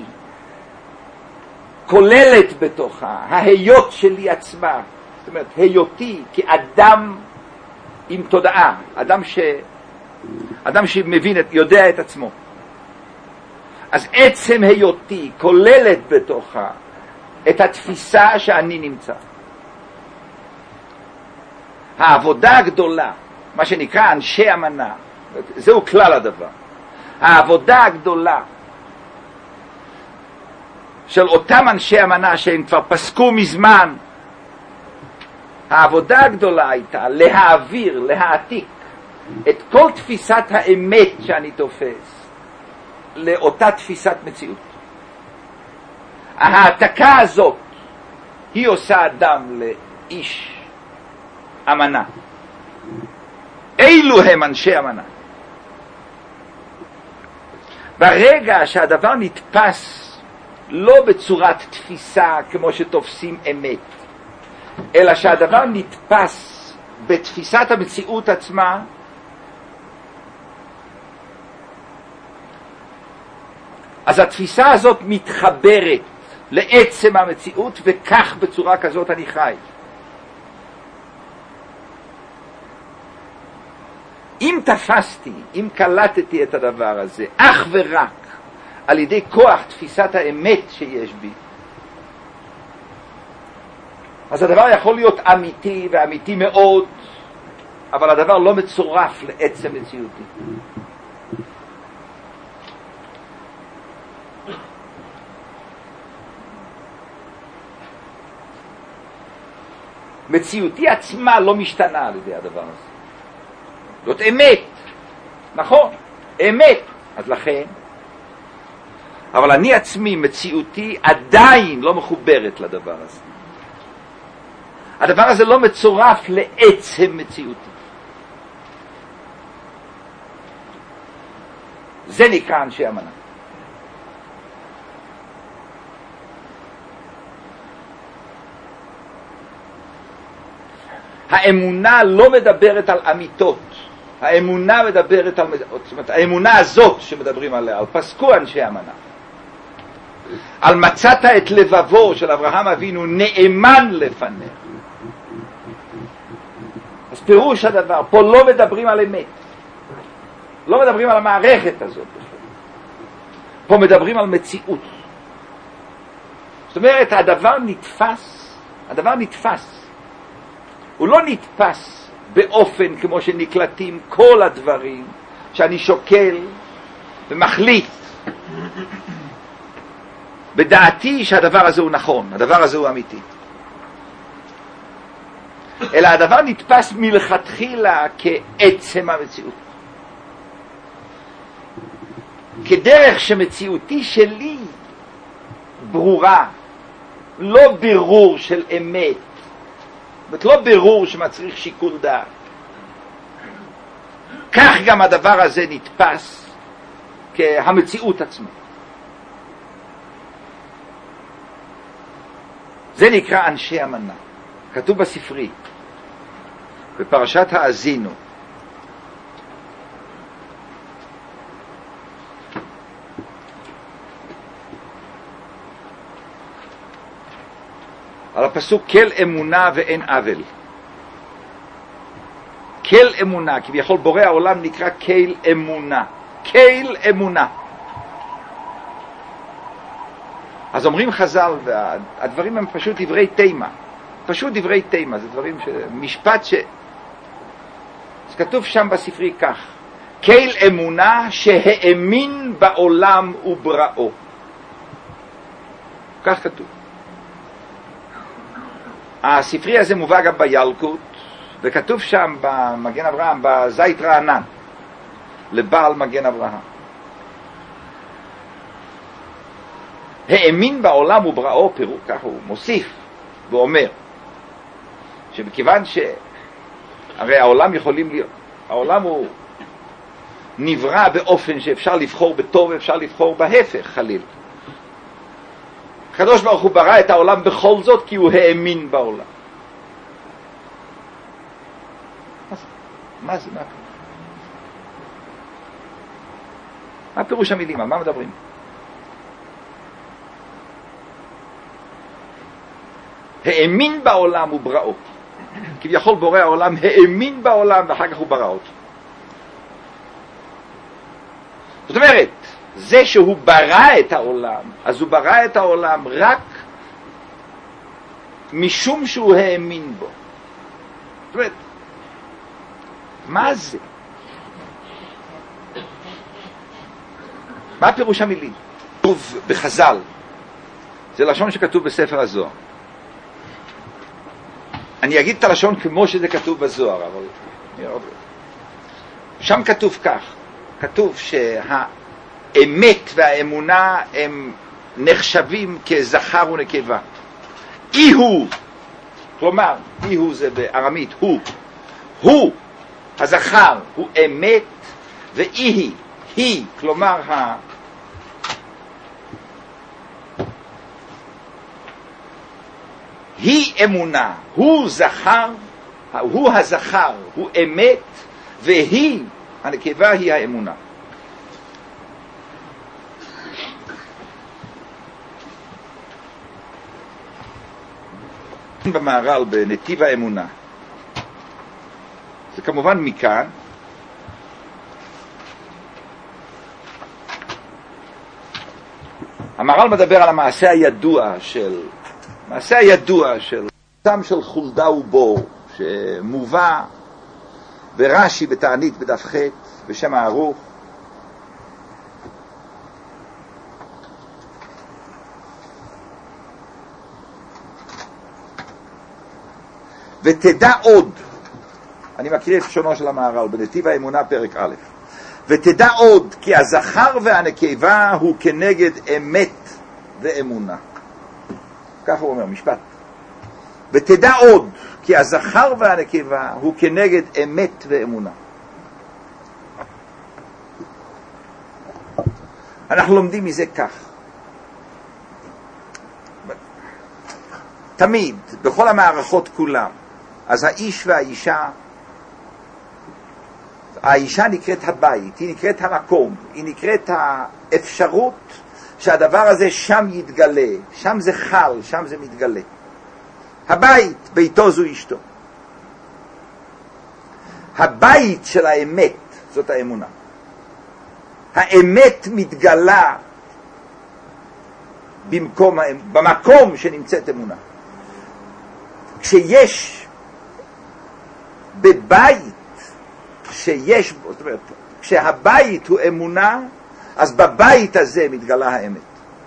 כוללת בתוכה ההיות שלי עצמה. זאת אומרת, היותי כאדם עם תודעה, אדם ש... אדם שמבין, יודע את עצמו. אז עצם היותי כוללת בתוכה את התפיסה שאני נמצא. העבודה הגדולה, מה שנקרא אנשי אמנה, זהו כלל הדבר. העבודה הגדולה של אותם אנשי אמנה שהם כבר פסקו מזמן, העבודה הגדולה הייתה להעביר, להעתיק את כל תפיסת האמת שאני תופס לאותה תפיסת מציאות. ההעתקה הזאת היא עושה אדם לאיש אמנה. אילו הם אנשי אמנה. ברגע שהדבר נתפס לא בצורת תפיסה כמו שתופסים אמת, אלא שהדבר נתפס בתפיסת המציאות עצמה, אז התפיסה הזאת מתחברת לעצם המציאות, וכך בצורה כזאת אני חי. אם תפסתי, אם קלטתי את הדבר הזה, אך ורק על ידי כוח תפיסת האמת שיש בי, אז הדבר יכול להיות אמיתי ואמיתי מאוד, אבל הדבר לא מצורף לעצם מציאותי. מציאותי עצמה לא משתנה על ידי הדבר הזה. זאת אמת, נכון, אמת. אז לכן, אבל אני עצמי, מציאותי עדיין לא מחוברת לדבר הזה. הדבר הזה לא מצורף לעצם מציאותי. זה נקרא אנשי אמנה. האמונה לא מדברת על אמיתות. האמונה מדברת על, זאת אומרת, האמונה הזאת שמדברים עליה, על פסקו אנשי אמנה. על מצאת את לבבו של אברהם אבינו נאמן לפניך. אז פירוש הדבר, פה לא מדברים על אמת. לא מדברים על המערכת הזאת. פה מדברים על מציאות. זאת אומרת, הדבר נתפס, הדבר נתפס. הוא לא נתפס באופן כמו שנקלטים כל הדברים שאני שוקל ומחליט בדעתי שהדבר הזה הוא נכון, הדבר הזה הוא אמיתי. אלא הדבר נתפס מלכתחילה כעצם המציאות. כדרך שמציאותי שלי ברורה, לא בירור של אמת, זאת לא בירור שמצריך שיקול דעת. כך גם הדבר הזה נתפס כהמציאות עצמה. זה נקרא אנשי אמנה. כתוב בספרי, בפרשת האזינו, על הפסוק כל אמונה ואין עוול. כל אמונה, כביכול בורא העולם נקרא כל אמונה. כל אמונה. אז אומרים חז"ל, והדברים הם פשוט דברי תימה. פשוט דברי תימה, זה דברים ש... משפט ש... זה כתוב שם בספרי כך. כל אמונה שהאמין בעולם ובראו. כך כתוב. הספרי הזה מובא גם בילקוט, וכתוב שם במגן אברהם, בזית רענן, לבעל מגן אברהם. האמין בעולם ובראו, פירוק, כך הוא מוסיף ואומר, שבכיוון שהרי העולם יכולים להיות, העולם הוא נברא באופן שאפשר לבחור בטוב ואפשר לבחור בהפך חליל. הקדוש ברוך הוא ברא את העולם בכל זאת כי הוא האמין בעולם. מה זה? מה זה? מה פירוש? מה פירוש המילים? על מה מדברים? האמין בעולם ובראו. כביכול בורא העולם האמין בעולם ואחר כך הוא ברא אותו. זאת אומרת, זה שהוא ברא את העולם, אז הוא ברא את העולם רק משום שהוא האמין בו. זאת אומרת, מה זה? מה פירוש המילים? כתוב בחז"ל, זה לשון שכתוב בספר הזוהר. אני אגיד את הלשון כמו שזה כתוב בזוהר, אבל שם כתוב כך, כתוב שהאמת והאמונה הם נחשבים כזכר ונקבה. אי הוא, כלומר, אי הוא זה בארמית, הוא, הוא, הזכר, הוא אמת, ואי היא, היא, כלומר, ה... היא אמונה, הוא זכר, הוא הזכר, הוא אמת, והיא, הנקבה היא האמונה. במהר"ל, בנתיב האמונה, זה כמובן מכאן, המהר"ל מדבר על המעשה הידוע של מעשה הידוע של סם של חולדה ובור, שמובא ברש"י בתענית בדף ח' בשם הערוך. ותדע עוד, אני מקריא את שונו של המהר"ל בנתיב האמונה פרק א', ותדע עוד כי הזכר והנקבה הוא כנגד אמת ואמונה. כך הוא אומר, משפט. ותדע עוד, כי הזכר והנקבה הוא כנגד אמת ואמונה. אנחנו לומדים מזה כך. תמיד, בכל המערכות כולם, אז האיש והאישה, האישה נקראת הבית, היא נקראת המקום, היא נקראת האפשרות שהדבר הזה שם יתגלה, שם זה חל, שם זה מתגלה. הבית, ביתו זו אשתו. הבית של האמת, זאת האמונה. האמת מתגלה במקום, במקום שנמצאת אמונה. כשיש בבית שיש בו, זאת אומרת, כשהבית הוא אמונה, אז בבית הזה מתגלה האמת.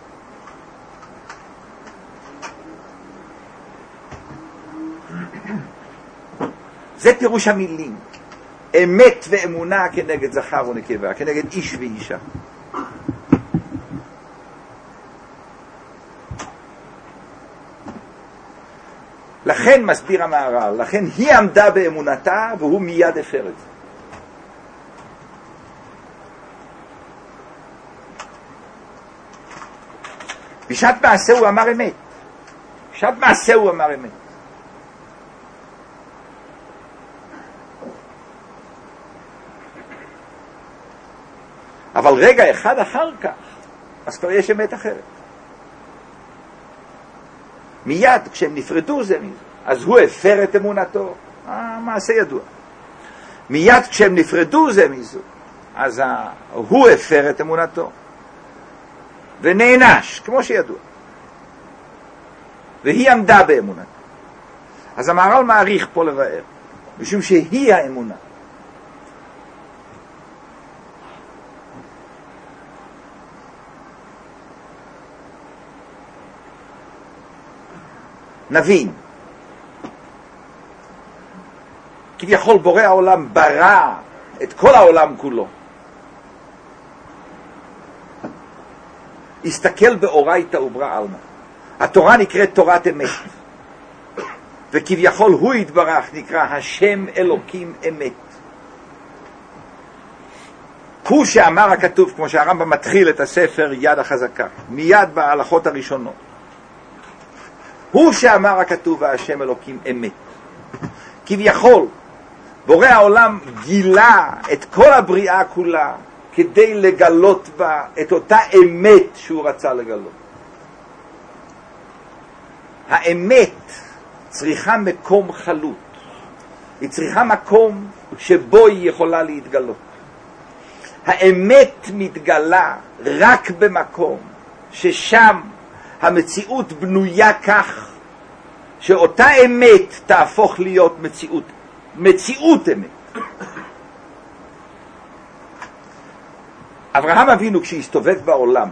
זה פירוש המילים. אמת ואמונה כנגד זכר ונקבה, כנגד איש ואישה. לכן מסביר המהר"ל, לכן היא עמדה באמונתה והוא מיד הפר את זה. בשעת מעשה הוא אמר אמת. בשעת מעשה הוא אמר אמת. אבל רגע אחד אחר כך, אז כבר יש אמת אחרת. מיד כשהם נפרדו זה מזה, אז הוא הפר את אמונתו, המעשה ידוע. מיד כשהם נפרדו זה מזה, אז הוא הפר את אמונתו, ונענש, כמו שידוע. והיא עמדה באמונתו. אז המהר"ל מעריך פה לבאר, משום שהיא האמונה. נבין, כביכול בורא העולם ברא את כל העולם כולו. הסתכל באורייתא וברא עלמא. התורה נקראת תורת אמת. וכביכול הוא יתברך נקרא השם אלוקים אמת. הוא שאמר הכתוב, כמו שהרמב"ם מתחיל את הספר יד החזקה, מיד בהלכות הראשונות. הוא שאמר הכתוב השם אלוקים אמת. כביכול בורא העולם גילה את כל הבריאה כולה כדי לגלות בה את אותה אמת שהוא רצה לגלות. האמת צריכה מקום חלות. היא צריכה מקום שבו היא יכולה להתגלות. האמת מתגלה רק במקום ששם המציאות בנויה כך שאותה אמת תהפוך להיות מציאות. מציאות אמת. אברהם אבינו כשהסתובב בעולם,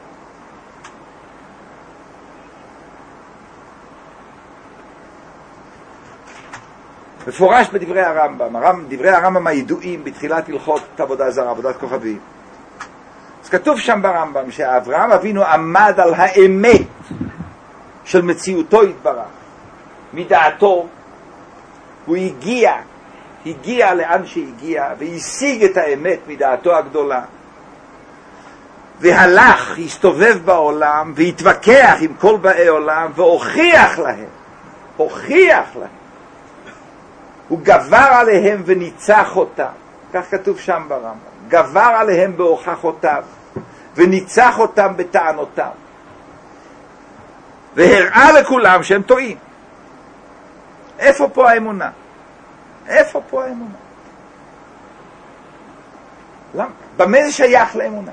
מפורש בדברי הרמב"ם, הרמב"ם, דברי הרמב"ם הידועים בתחילת הלכות עבודה זרה, עבודת כוכבים. אז כתוב שם ברמב"ם שאברהם אבינו עמד על האמת של מציאותו יתברך. מדעתו הוא הגיע, הגיע לאן שהגיע, והשיג את האמת מדעתו הגדולה. והלך, הסתובב בעולם, והתווכח עם כל באי עולם, והוכיח להם, הוכיח להם. הוא גבר עליהם וניצח אותם. כך כתוב שם ברמב"ם. גבר עליהם בהוכחותיו, וניצח אותם בטענותיו. והראה לכולם שהם טועים. איפה פה האמונה? איפה פה האמונה? למה? במה זה שייך לאמונה?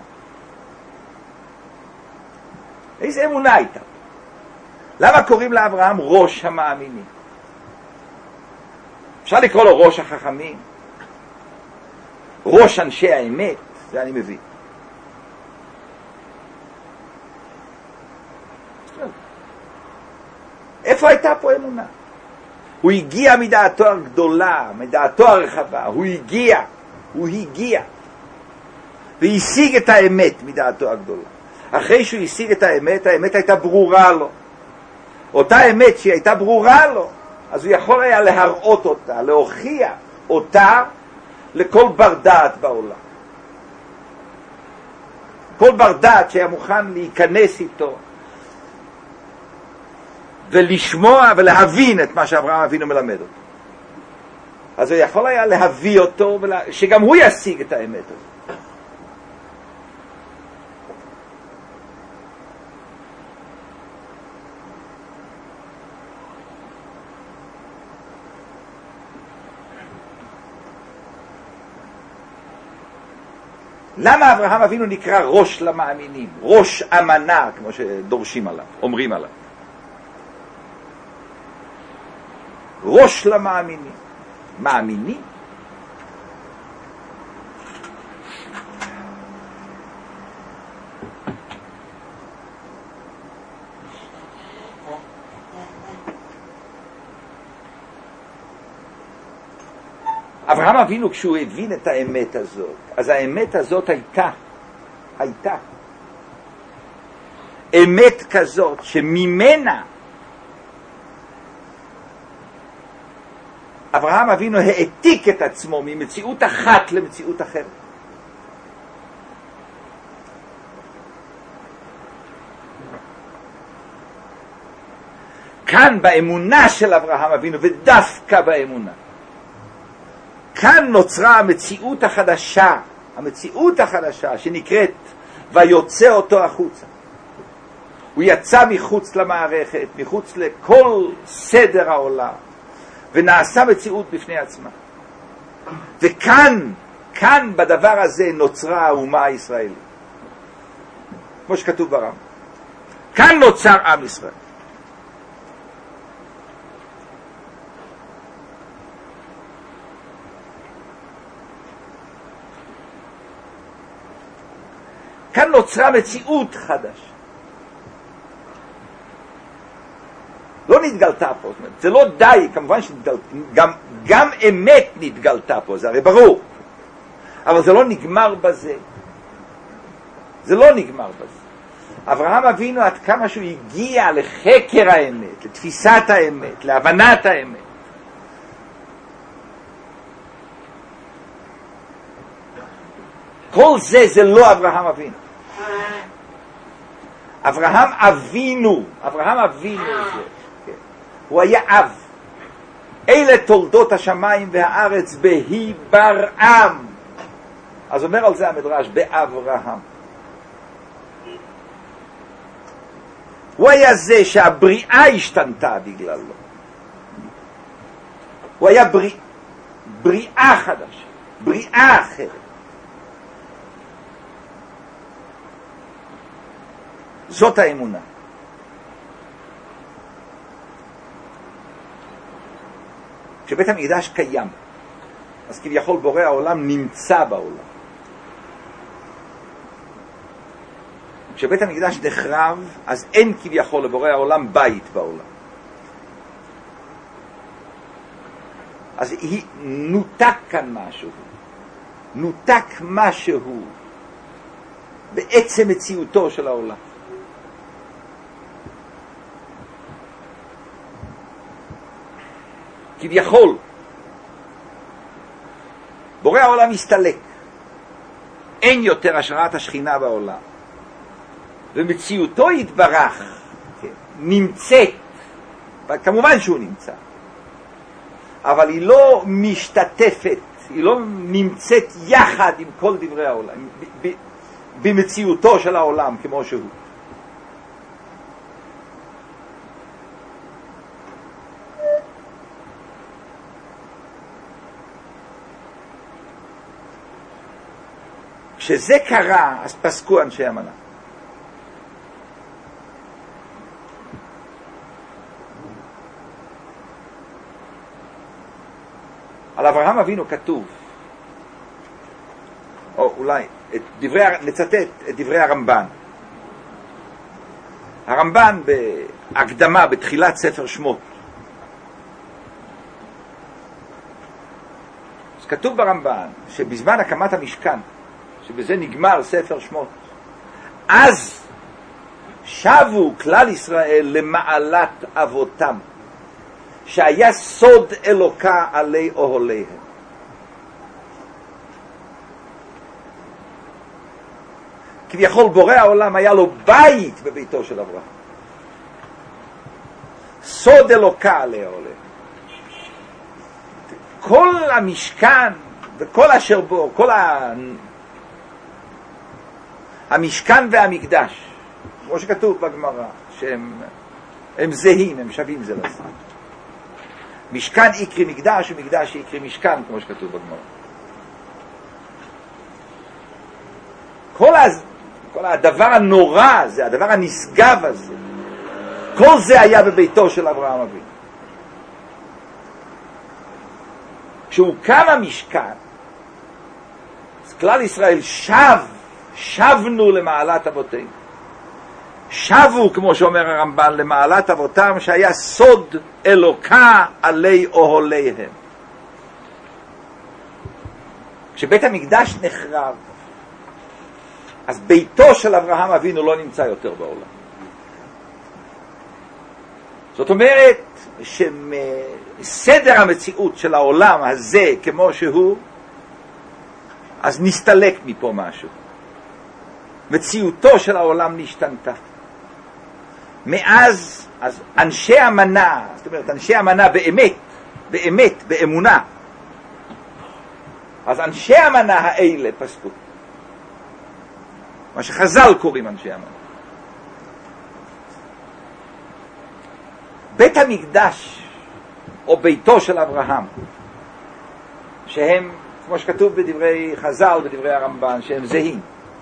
איזה אמונה הייתה? למה קוראים לאברהם ראש המאמינים? אפשר לקרוא לו ראש החכמים, ראש אנשי האמת, זה אני מבין. איפה הייתה פה אמונה? הוא הגיע מדעתו הגדולה, מדעתו הרחבה, הוא הגיע, הוא הגיע, והשיג את האמת מדעתו הגדולה. אחרי שהוא השיג את האמת, האמת הייתה ברורה לו. אותה אמת שהיא הייתה ברורה לו, אז הוא יכול היה להראות אותה, להוכיח אותה לכל בר דעת בעולם. כל בר דעת שהיה מוכן להיכנס איתו ולשמוע ולהבין את מה שאברהם אבינו מלמד אותו. אז הוא יכול היה להביא אותו, שגם הוא ישיג את האמת הזאת. למה אברהם אבינו נקרא ראש למאמינים? ראש אמנה, כמו שדורשים עליו, אומרים עליו. ראש למאמינים. מאמינים? אברהם אבינו כשהוא הבין את האמת הזאת, אז האמת הזאת הייתה, הייתה. אמת כזאת שממנה אברהם אבינו העתיק את עצמו ממציאות אחת למציאות אחרת. כאן באמונה של אברהם אבינו, ודווקא באמונה, כאן נוצרה המציאות החדשה, המציאות החדשה שנקראת ויוצא אותו החוצה. הוא יצא מחוץ למערכת, מחוץ לכל סדר העולם, ונעשה מציאות בפני עצמה. וכאן, כאן בדבר הזה נוצרה האומה הישראלית. כמו שכתוב ברם. כאן נוצר עם ישראל. כאן נוצרה מציאות חדש. לא נתגלתה פה, זאת אומרת, זה לא די, כמובן שנתגלתה, גם, גם אמת נתגלתה פה, זה הרי ברור. אבל זה לא נגמר בזה. זה לא נגמר בזה. אברהם אבינו עד כמה שהוא הגיע לחקר האמת, לתפיסת האמת, להבנת האמת. כל זה זה לא אברהם אבינו. אברהם אבינו, אברהם אבינו זה, כן. הוא היה אב. אלה תולדות השמיים והארץ בהיברעם. אז אומר על זה המדרש, באברהם. הוא היה זה שהבריאה השתנתה בגללו. הוא היה בריא, בריאה חדשה, בריאה אחרת. זאת האמונה. כשבית המקדש קיים, אז כביכול בורא העולם נמצא בעולם. כשבית המקדש נחרב, אז אין כביכול לבורא העולם בית בעולם. אז היא נותק כאן משהו. נותק משהו בעצם מציאותו של העולם. כביכול בורא העולם מסתלק, אין יותר השראת השכינה בעולם, ומציאותו יתברך, כן, נמצאת, כמובן שהוא נמצא, אבל היא לא משתתפת, היא לא נמצאת יחד עם כל דברי העולם, ב- ב- במציאותו של העולם כמו שהוא. כשזה קרה, אז פסקו אנשי המנה. על אברהם אבינו כתוב, או אולי את דברי, נצטט את דברי הרמב"ן. הרמב"ן בהקדמה, בתחילת ספר שמות. אז כתוב ברמב"ן שבזמן הקמת המשכן, שבזה נגמר ספר שמות, אז שבו כלל ישראל למעלת אבותם, שהיה סוד אלוקה עלי אוהליהם. כביכול בורא העולם היה לו בית בביתו של אברהם. סוד אלוקה עלי אוהליהם. כל המשכן וכל אשר בו, כל ה... המשכן והמקדש, כמו שכתוב בגמרא, שהם הם זהים, הם שווים זה לזה. משכן יקרי מקדש ומקדש יקרי משכן, כמו שכתוב בגמרא. כל, הז... כל הדבר הנורא הזה, הדבר הנשגב הזה, כל זה היה בביתו של אברהם אבינו. כשהוקם המשכן, אז כלל ישראל שב, שבנו למעלת אבותינו. שבו, כמו שאומר הרמב"ן, למעלת אבותם, שהיה סוד אלוקה עלי אוהליהם. כשבית המקדש נחרב, אז ביתו של אברהם אבינו לא נמצא יותר בעולם. זאת אומרת שסדר המציאות של העולם הזה כמו שהוא, אז נסתלק מפה משהו. מציאותו של העולם נשתנתה. מאז, אז אנשי המנה, זאת אומרת, אנשי המנה באמת, באמת, באמונה, אז אנשי המנה האלה פסקו. מה שחז"ל קוראים אנשי המנה. בית המקדש, או ביתו של אברהם, שהם, כמו שכתוב בדברי חז"ל, בדברי הרמב"ן, שהם זהים.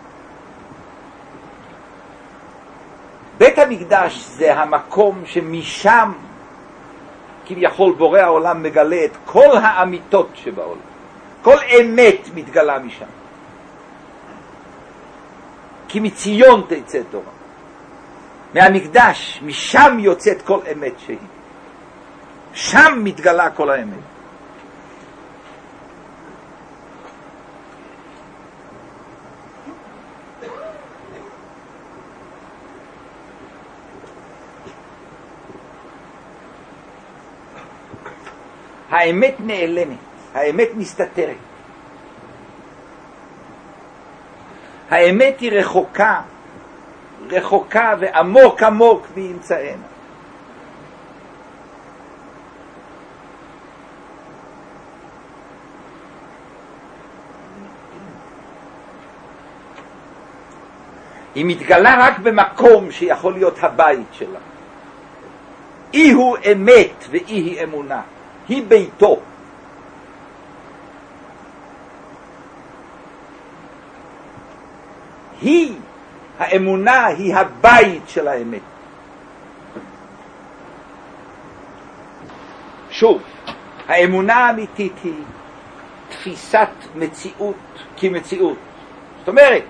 בית המקדש זה המקום שמשם כביכול בורא העולם מגלה את כל האמיתות שבעולם. כל אמת מתגלה משם. כי מציון תצא תורה. מהמקדש, משם יוצאת כל אמת שהיא. שם מתגלה כל האמת. האמת נעלמת, האמת מסתתרת. האמת היא רחוקה, רחוקה ועמוק עמוק באמצענה. היא מתגלה רק במקום שיכול להיות הבית שלה. אי הוא אמת ואי היא אמונה. היא ביתו. היא, האמונה היא הבית של האמת. שוב, האמונה האמיתית היא תפיסת מציאות כמציאות. זאת אומרת,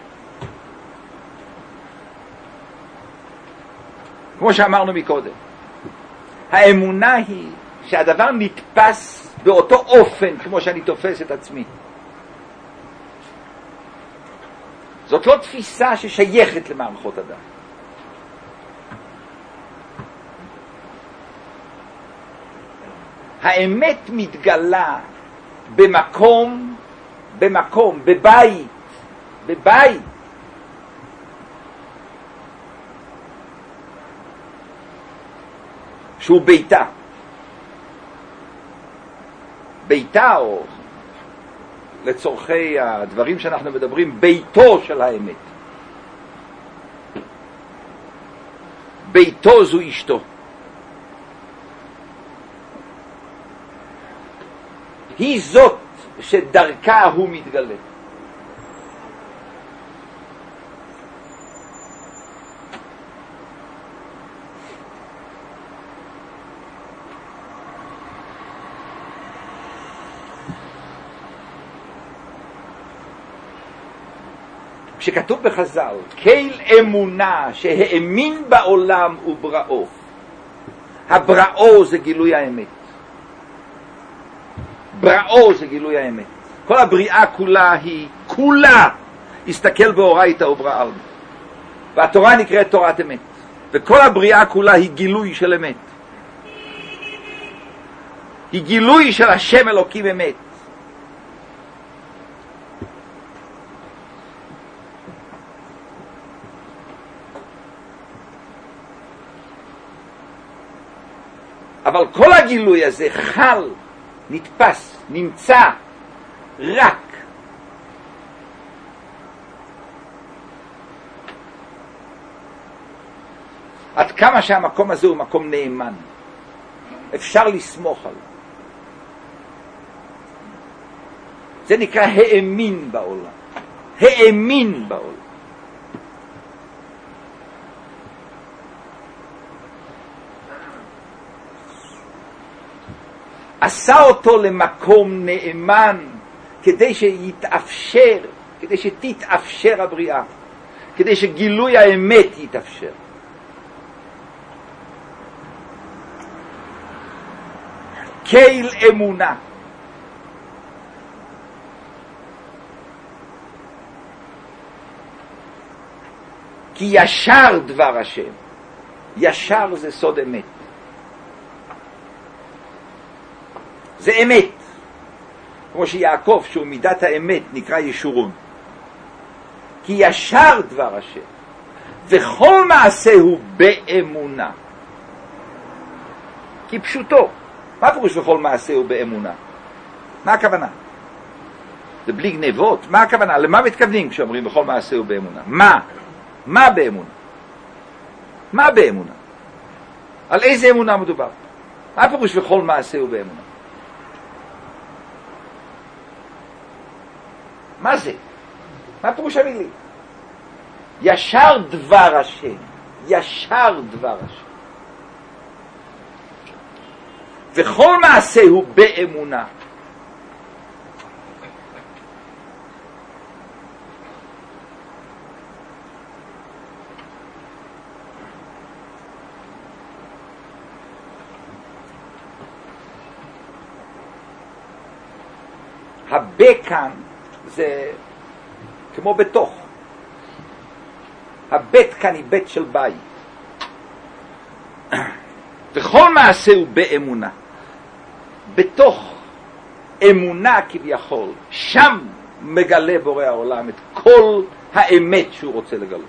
כמו שאמרנו מקודם, האמונה היא שהדבר נתפס באותו אופן כמו שאני תופס את עצמי. זאת לא תפיסה ששייכת למערכות אדם. האמת מתגלה במקום, במקום, בבית, בבית. שהוא ביתה. ביתה, או לצורכי הדברים שאנחנו מדברים, ביתו של האמת. ביתו זו אשתו. היא זאת שדרכה הוא מתגלה. כשכתוב בחז"ל, כל אמונה שהאמין בעולם ובראו, הבראו זה גילוי האמת. בראו זה גילוי האמת. כל הבריאה כולה היא, כולה, הסתכל באורייתא וברא עלמא. והתורה נקראת תורת אמת. וכל הבריאה כולה היא גילוי של אמת. היא גילוי של השם אלוקים אמת. אבל כל הגילוי הזה חל, נתפס, נמצא, רק עד כמה שהמקום הזה הוא מקום נאמן. אפשר לסמוך עליו. זה נקרא האמין בעולם. האמין בעולם. עשה אותו למקום נאמן כדי שיתאפשר, כדי שתתאפשר הבריאה, כדי שגילוי האמת יתאפשר. כל אמונה. כי ישר דבר השם. ישר זה סוד אמת. זה אמת. כמו שיעקב, שהוא מידת האמת, נקרא ישורון. כי ישר דבר השם. וכל מעשה הוא באמונה. כי פשוטו. מה פירוש וכל מעשה הוא באמונה? מה הכוונה? זה בלי גנבות. מה הכוונה? למה מתכוונים כשאומרים וכל מעשה הוא באמונה? מה? מה באמונה? מה באמונה? על איזה אמונה מדובר? מה הפירוש וכל מעשה הוא באמונה? מה זה? מה הפירוש המילים? ישר דבר השם, ישר דבר השם. וכל מעשה הוא באמונה. הבה כאן זה כמו בתוך. הבית כאן היא בית של בית. וכל מעשה הוא באמונה. בתוך אמונה כביכול, שם מגלה בורא העולם את כל האמת שהוא רוצה לגלות.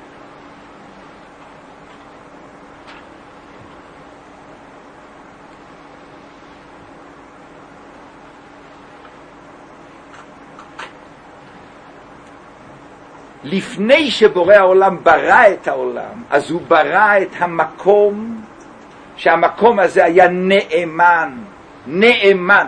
לפני שבורא העולם ברא את העולם, אז הוא ברא את המקום, שהמקום הזה היה נאמן, נאמן.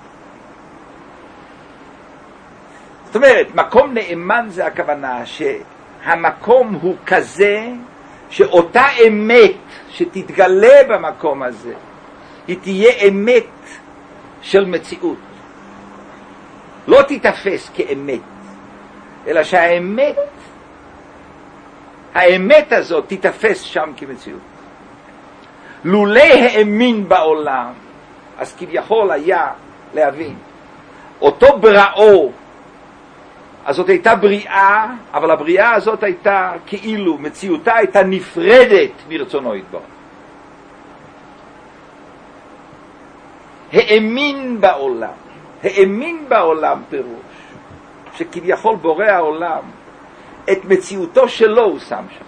זאת אומרת, מקום נאמן זה הכוונה שהמקום הוא כזה שאותה אמת שתתגלה במקום הזה, היא תהיה אמת של מציאות. לא תתפס כאמת, אלא שהאמת, האמת הזאת תתפס שם כמציאות. לולא האמין בעולם, אז כביכול היה להבין. אותו בראו, אז זאת הייתה בריאה, אבל הבריאה הזאת הייתה כאילו, מציאותה הייתה נפרדת מרצונו יתברך. האמין בעולם, האמין בעולם פירוש, שכביכול בורא העולם, את מציאותו שלו הוא שם שם.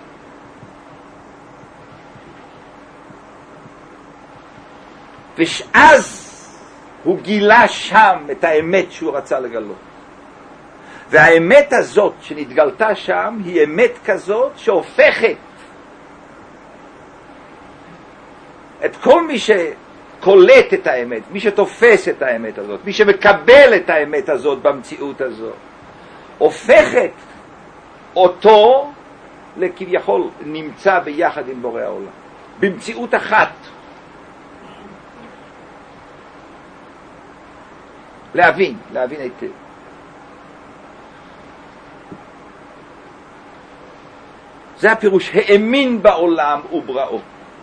ואז הוא גילה שם את האמת שהוא רצה לגלות. והאמת הזאת שנתגלתה שם היא אמת כזאת שהופכת את כל מי שקולט את האמת, מי שתופס את האמת הזאת, מי שמקבל את האמת הזאת במציאות הזאת, הופכת אותו לכביכול נמצא ביחד עם בורא העולם, במציאות אחת. להבין, להבין היטב. זה הפירוש, האמין בעולם ובראו.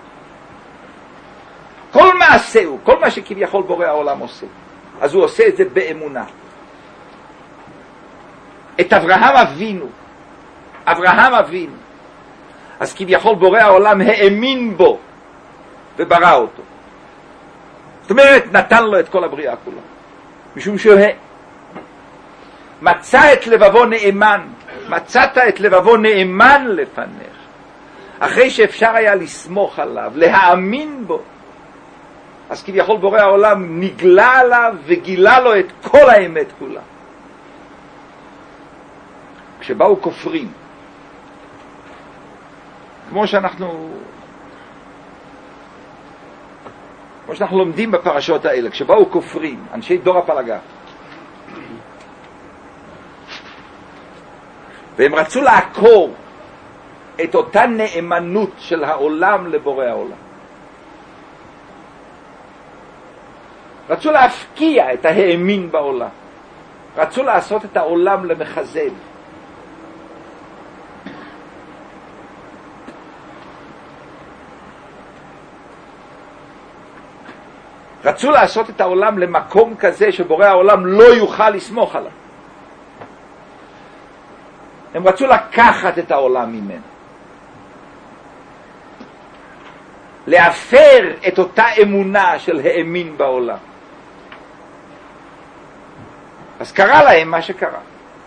כל מעשה הוא, כל מה שכביכול בורא העולם עושה, אז הוא עושה את זה באמונה. את אברהם אבינו, אברהם אבינו, אז כביכול בורא העולם האמין בו וברא אותו. זאת אומרת, נתן לו את כל הבריאה כולה. משום שהוא מצא את לבבו נאמן, מצאת את לבבו נאמן לפניך, אחרי שאפשר היה לסמוך עליו, להאמין בו, אז כביכול בורא העולם נגלה עליו וגילה לו את כל האמת כולה. כשבאו כופרים, כמו שאנחנו כמו שאנחנו לומדים בפרשות האלה, כשבאו כופרים, אנשי דור הפלגה, והם רצו לעקור את אותה נאמנות של העולם לבורא העולם. רצו להפקיע את ההאמין בעולם. רצו לעשות את העולם למחזב. רצו לעשות את העולם למקום כזה שבורא העולם לא יוכל לסמוך עליו. הם רצו לקחת את העולם ממנו. להפר את אותה אמונה של האמין בעולם. אז קרה להם מה שקרה.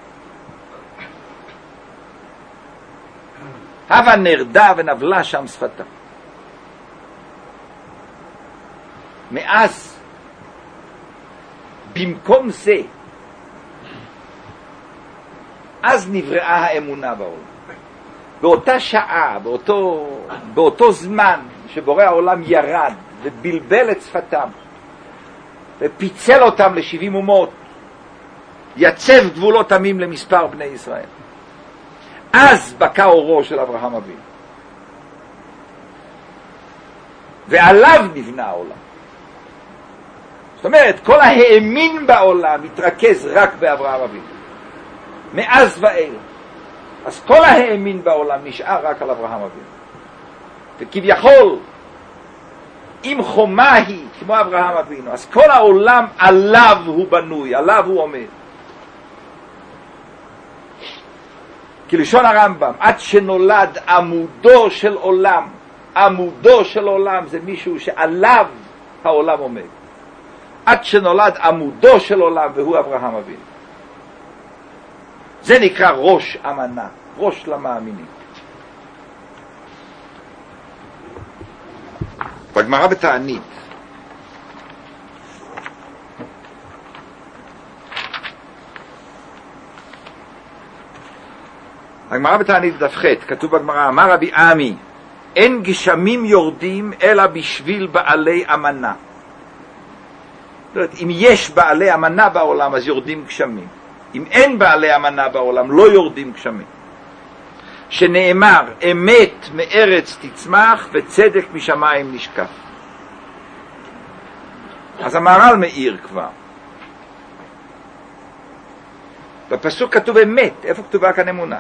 הווה נרדה ונבלה שם שפתה. מאז, במקום זה, אז נבראה האמונה בעולם. באותה שעה, באותו, באותו זמן שבורא העולם ירד ובלבל את שפתם ופיצל אותם לשבעים אומות, יצב גבולות תמים למספר בני ישראל, אז בקע אורו של אברהם אבינו, ועליו נבנה העולם. זאת אומרת, כל ההאמין בעולם מתרכז רק באברהם אבינו מאז ואל. אז כל ההאמין בעולם נשאר רק על אברהם אבינו, וכביכול אם חומה היא כמו אברהם אבינו, אז כל העולם עליו הוא בנוי, עליו הוא עומד. כי לשון הרמב"ם, עד שנולד עמודו של עולם, עמודו של עולם זה מישהו שעליו העולם עומד. עד שנולד עמודו של עולם, והוא אברהם אבינו. זה נקרא ראש אמנה, ראש למאמינים. בגמרא בתענית, הגמרא בתענית דף ח', כתוב בגמרא, אמר רבי עמי, אין גשמים יורדים אלא בשביל בעלי אמנה. זאת אומרת, אם יש בעלי אמנה בעולם אז יורדים גשמים, אם אין בעלי אמנה בעולם לא יורדים גשמים. שנאמר, אמת מארץ תצמח וצדק משמיים נשקף. אז המהר"ל מאיר כבר. בפסוק כתוב אמת, איפה כתובה כאן אמונה?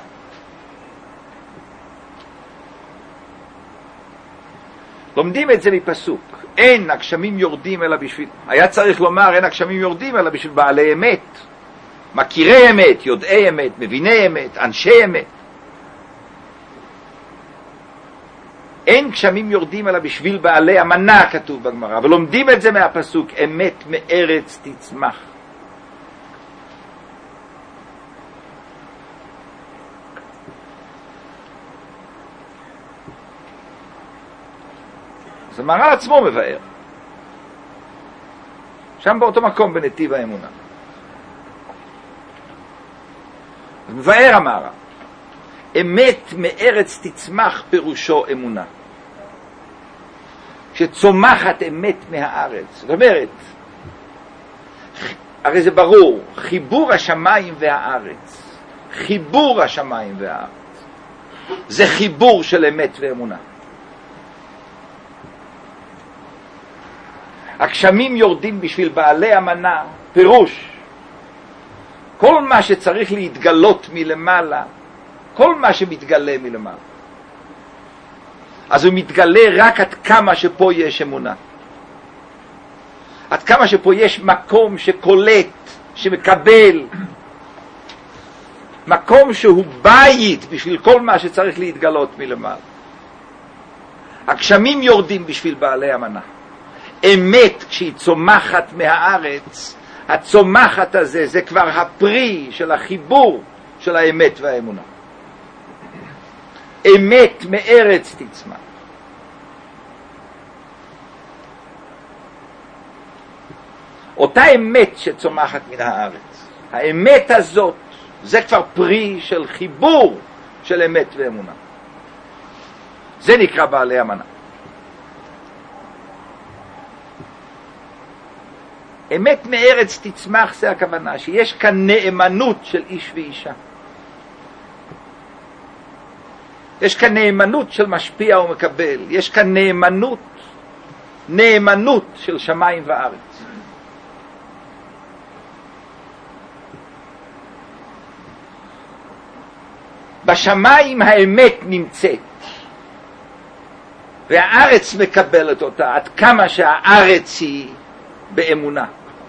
לומדים את זה מפסוק, אין הגשמים יורדים אלא בשביל, היה צריך לומר אין הגשמים יורדים אלא בשביל בעלי אמת, מכירי אמת, יודעי אמת, מביני אמת, אנשי אמת. אין גשמים יורדים אלא בשביל בעלי אמנה, כתוב בגמרא, ולומדים את זה מהפסוק, אמת מארץ תצמח. אז המהר"ל עצמו מבאר, שם באותו מקום בנתיב האמונה. אז מבאר המהר"ל, אמת מארץ תצמח פירושו אמונה. שצומחת אמת מהארץ. זאת אומרת, הרי זה ברור, חיבור השמיים והארץ, חיבור השמיים והארץ, זה חיבור של אמת ואמונה. הגשמים יורדים בשביל בעלי אמנה, פירוש, כל מה שצריך להתגלות מלמעלה, כל מה שמתגלה מלמעלה, אז הוא מתגלה רק עד כמה שפה יש אמונה. עד כמה שפה יש מקום שקולט, שמקבל, מקום שהוא בית בשביל כל מה שצריך להתגלות מלמעלה. הגשמים יורדים בשביל בעלי אמנה. אמת כשהיא צומחת מהארץ, הצומחת הזה זה כבר הפרי של החיבור של האמת והאמונה. אמת מארץ תצמח. אותה אמת שצומחת מן הארץ, האמת הזאת זה כבר פרי של חיבור של אמת ואמונה. זה נקרא בעלי אמנה. אמת מארץ תצמח, זה הכוונה שיש כאן נאמנות של איש ואישה. יש כאן נאמנות של משפיע ומקבל, יש כאן נאמנות, נאמנות של שמיים וארץ. בשמיים האמת נמצאת, והארץ מקבלת אותה, עד כמה שהארץ היא באמונה.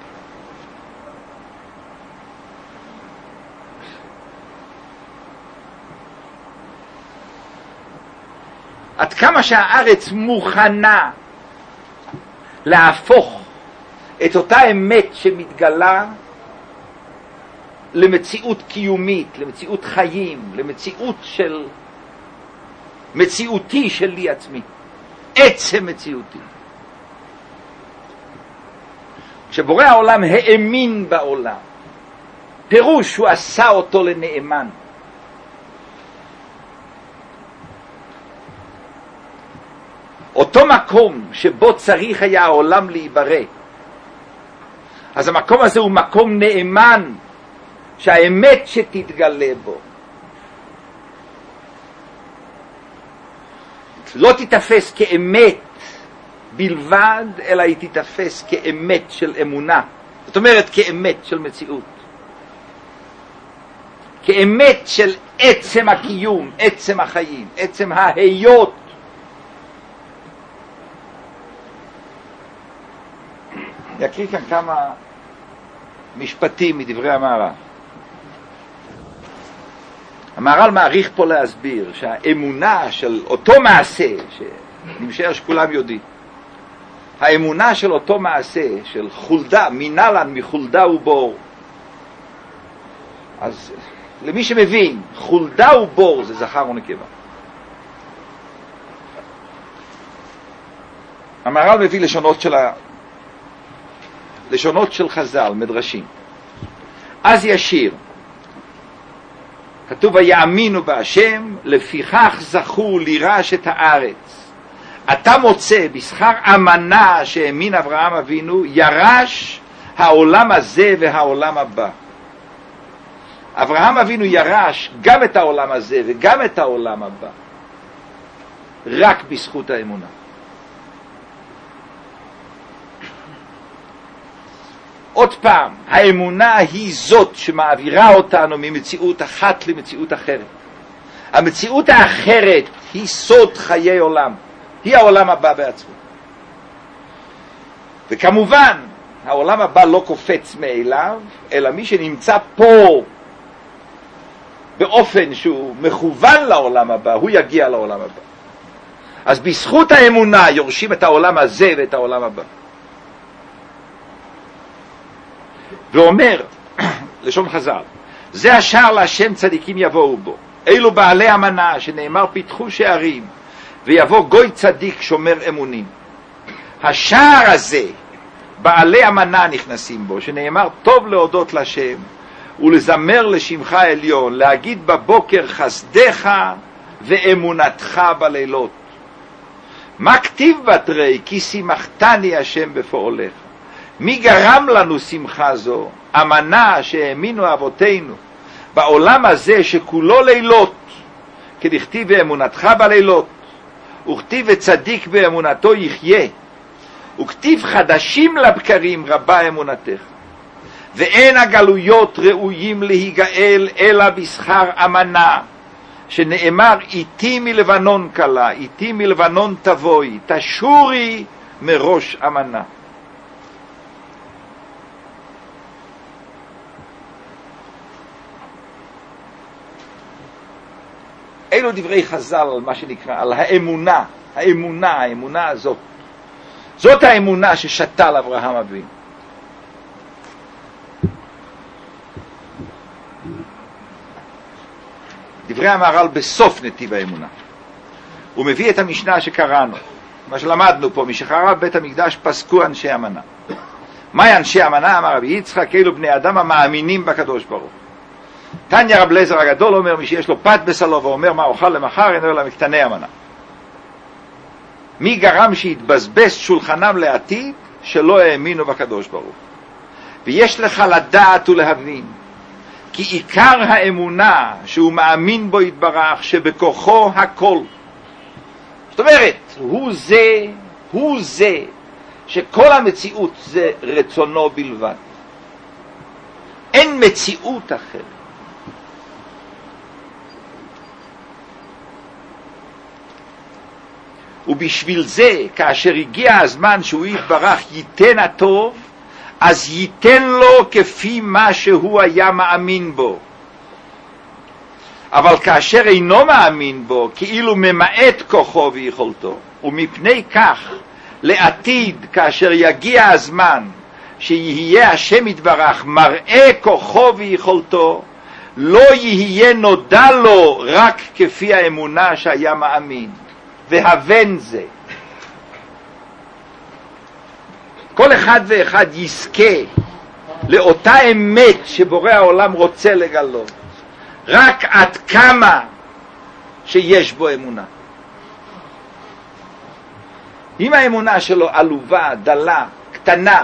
עד כמה שהארץ מוכנה להפוך את אותה אמת שמתגלה למציאות קיומית, למציאות חיים, למציאות של מציאותי שלי עצמי, עצם מציאותי. כשבורא העולם האמין בעולם, פירוש הוא עשה אותו לנאמן. אותו מקום שבו צריך היה העולם להיברא, אז המקום הזה הוא מקום נאמן, שהאמת שתתגלה בו לא תתפס כאמת בלבד, אלא היא תתפס כאמת של אמונה, זאת אומרת כאמת של מציאות, כאמת של עצם הקיום, עצם החיים, עצם ההיות. אני אקריא כאן כמה משפטים מדברי המהר"ל. המהר"ל מעריך פה להסביר שהאמונה של אותו מעשה, שאני משער שכולם יודעים, האמונה של אותו מעשה, של חולדה, מנהלן מחולדה ובור. אז למי שמבין, חולדה ובור זה זכר ונקבה. המהר"ל מביא לשונות של ה... לשונות של חז"ל, מדרשים. אז ישיר, כתוב ויאמינו בהשם, לפיכך זכו לירש את הארץ. אתה מוצא בשכר אמנה שהאמין אברהם אבינו, ירש העולם הזה והעולם הבא. אברהם אבינו ירש גם את העולם הזה וגם את העולם הבא, רק בזכות האמונה. עוד פעם, האמונה היא זאת שמעבירה אותנו ממציאות אחת למציאות אחרת. המציאות האחרת היא סוד חיי עולם, היא העולם הבא בעצמו. וכמובן, העולם הבא לא קופץ מאליו, אלא מי שנמצא פה באופן שהוא מכוון לעולם הבא, הוא יגיע לעולם הבא. אז בזכות האמונה יורשים את העולם הזה ואת העולם הבא. ואומר, לשון חז"ל, זה השער להשם צדיקים יבואו בו. אלו בעלי אמנה שנאמר פיתחו שערים, ויבוא גוי צדיק שומר אמונים. השער הזה, בעלי אמנה נכנסים בו, שנאמר טוב להודות לשם, ולזמר לשמך עליון, להגיד בבוקר חסדך ואמונתך בלילות. מה כתיב בתרי? כי שימחתני השם בפועלך. מי גרם לנו שמחה זו? אמנה שהאמינו אבותינו בעולם הזה שכולו לילות, כדכתיב באמונתך בלילות, וכתיב וצדיק באמונתו יחיה, וכתיב חדשים לבקרים רבה אמונתך. ואין הגלויות ראויים להיגאל אלא בשכר אמנה, שנאמר איתי מלבנון קלה, איתי מלבנון תבואי, תשורי מראש אמנה. אלו דברי חז"ל על מה שנקרא, על האמונה, האמונה, האמונה הזאת. זאת האמונה ששתל אברהם אבינו. דברי המהר"ל בסוף נתיב האמונה. הוא מביא את המשנה שקראנו, מה שלמדנו פה, משחרב בית המקדש פסקו אנשי אמנה. מהי אנשי אמנה? אמר רבי יצחק, אלו בני אדם המאמינים בקדוש ברוך. תניא רב אליעזר הגדול אומר, מי שיש לו פת בסלו ואומר מה אוכל למחר, אינו אלא מקטני אמנה. מי גרם שהתבזבז שולחנם לעתיד? שלא האמינו בקדוש ברוך. ויש לך לדעת ולהבין כי עיקר האמונה שהוא מאמין בו יתברך שבכוחו הכל. זאת אומרת, הוא זה, הוא זה שכל המציאות זה רצונו בלבד. אין מציאות אחרת. ובשביל זה, כאשר הגיע הזמן שהוא יתברך ייתן הטוב, אז ייתן לו כפי מה שהוא היה מאמין בו. אבל כאשר אינו מאמין בו, כאילו ממעט כוחו ויכולתו, ומפני כך, לעתיד, כאשר יגיע הזמן, שיהיה השם יתברך מראה כוחו ויכולתו, לא יהיה נודע לו רק כפי האמונה שהיה מאמין. והבן זה. כל אחד ואחד יזכה לאותה אמת שבורא העולם רוצה לגלות, רק עד כמה שיש בו אמונה. אם האמונה שלו עלובה, דלה, קטנה,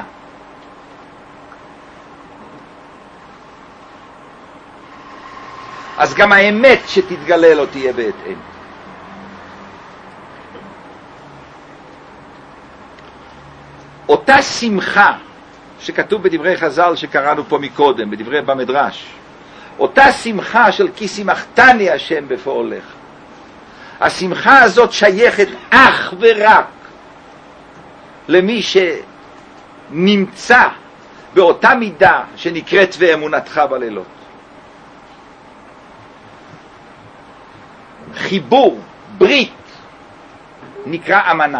אז גם האמת שתתגלה לו תהיה בהתאם. אותה שמחה שכתוב בדברי חז"ל שקראנו פה מקודם, בדברי במדרש, אותה שמחה של כי שימחתני השם בפועלך, השמחה הזאת שייכת אך ורק למי שנמצא באותה מידה שנקראת ואמונתך בלילות. חיבור, ברית, נקרא אמנה.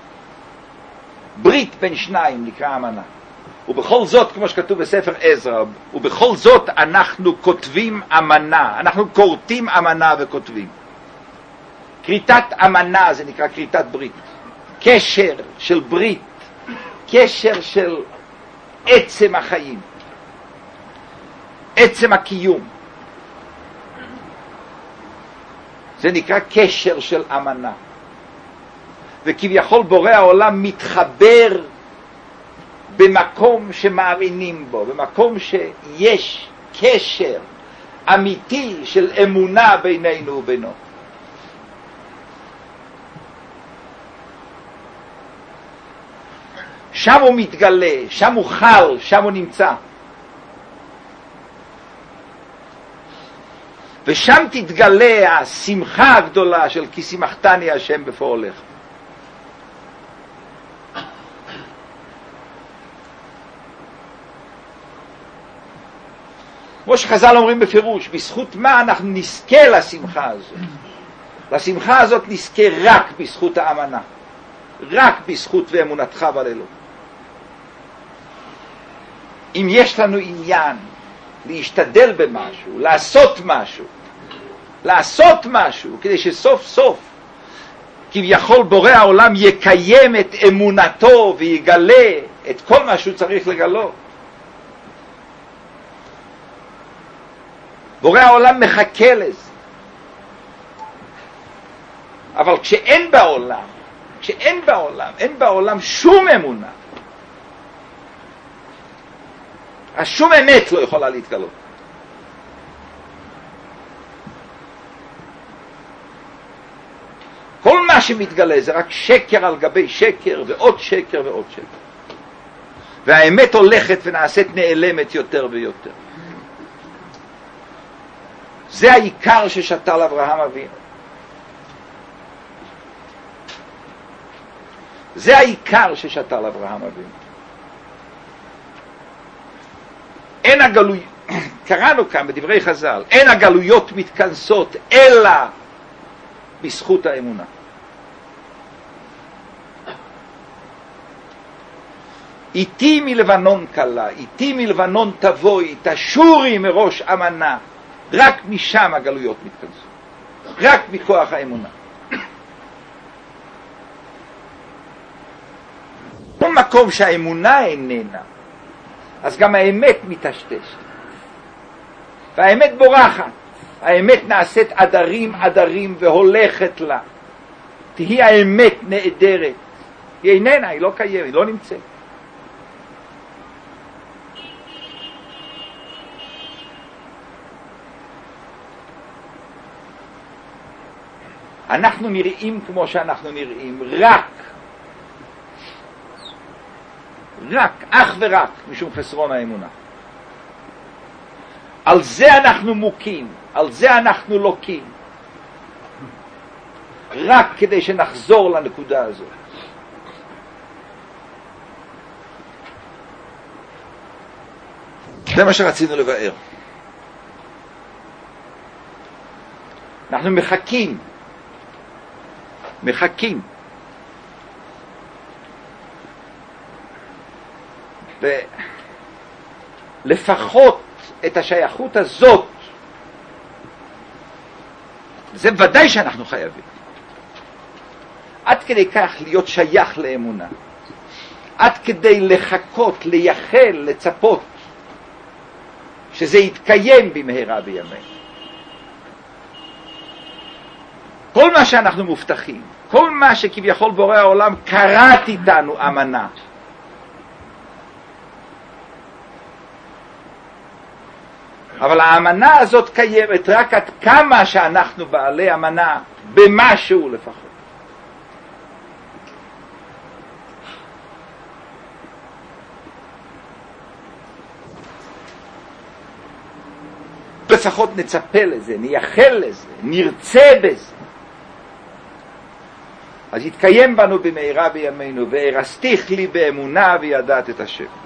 ברית בין שניים נקרא אמנה. ובכל זאת, כמו שכתוב בספר עזרא, ובכל זאת אנחנו כותבים אמנה, אנחנו קוראים אמנה וכותבים. כריתת אמנה זה נקרא כריתת ברית. קשר של ברית, קשר של עצם החיים, עצם הקיום. זה נקרא קשר של אמנה. וכביכול בורא העולם מתחבר במקום שמאמינים בו, במקום שיש קשר אמיתי של אמונה בינינו ובינו. שם הוא מתגלה, שם הוא חל, שם הוא נמצא. ושם תתגלה השמחה הגדולה של כי שימחתני השם בפועלך. כמו שחז"ל אומרים בפירוש, בזכות מה אנחנו נזכה לשמחה הזאת? לשמחה הזאת נזכה רק בזכות האמנה, רק בזכות ואמונתך בלילות. אם יש לנו עניין להשתדל במשהו, לעשות משהו, לעשות משהו, כדי שסוף סוף כביכול בורא העולם יקיים את אמונתו ויגלה את כל מה שהוא צריך לגלות. בורא העולם מחכה לזה. אבל כשאין בעולם, כשאין בעולם, אין בעולם שום אמונה, אז שום אמת לא יכולה להתגלות. כל מה שמתגלה זה רק שקר על גבי שקר ועוד שקר ועוד שקר. והאמת הולכת ונעשית נעלמת יותר ויותר. זה העיקר ששתל אברהם אבינו. זה העיקר ששתל אברהם אבינו. אין הגלויות, קראנו כאן בדברי חז"ל, אין הגלויות מתכנסות אלא בזכות האמונה. איתי מלבנון קלה, איתי מלבנון תבואי, תשורי מראש אמנה. רק משם הגלויות מתכנסות. רק מכוח האמונה. כל מקום שהאמונה איננה, אז גם האמת מתשתשת. והאמת בורחת. האמת נעשית עדרים עדרים והולכת לה. תהי האמת נעדרת. היא איננה, היא לא קיימת, היא לא נמצאת. אנחנו נראים כמו שאנחנו נראים, רק, רק, אך ורק, משום חסרון האמונה. על זה אנחנו מוקים, על זה אנחנו לוקים. רק כדי שנחזור לנקודה הזאת. זה מה שרצינו לבאר. אנחנו מחכים, מחכים. ולפחות את השייכות הזאת, זה ודאי שאנחנו חייבים. עד כדי כך להיות שייך לאמונה. עד כדי לחכות, לייחל, לצפות, שזה יתקיים במהרה בימינו. כל מה שאנחנו מובטחים, כל כל מה שכביכול בורא העולם קראת איתנו אמנה. אבל האמנה הזאת קיימת רק עד כמה שאנחנו בעלי אמנה, במשהו לפחות. לפחות נצפה לזה, נייחל לזה, נרצה בזה. אז יתקיים בנו במהרה בימינו, והרסתיך לי באמונה וידעת את השם.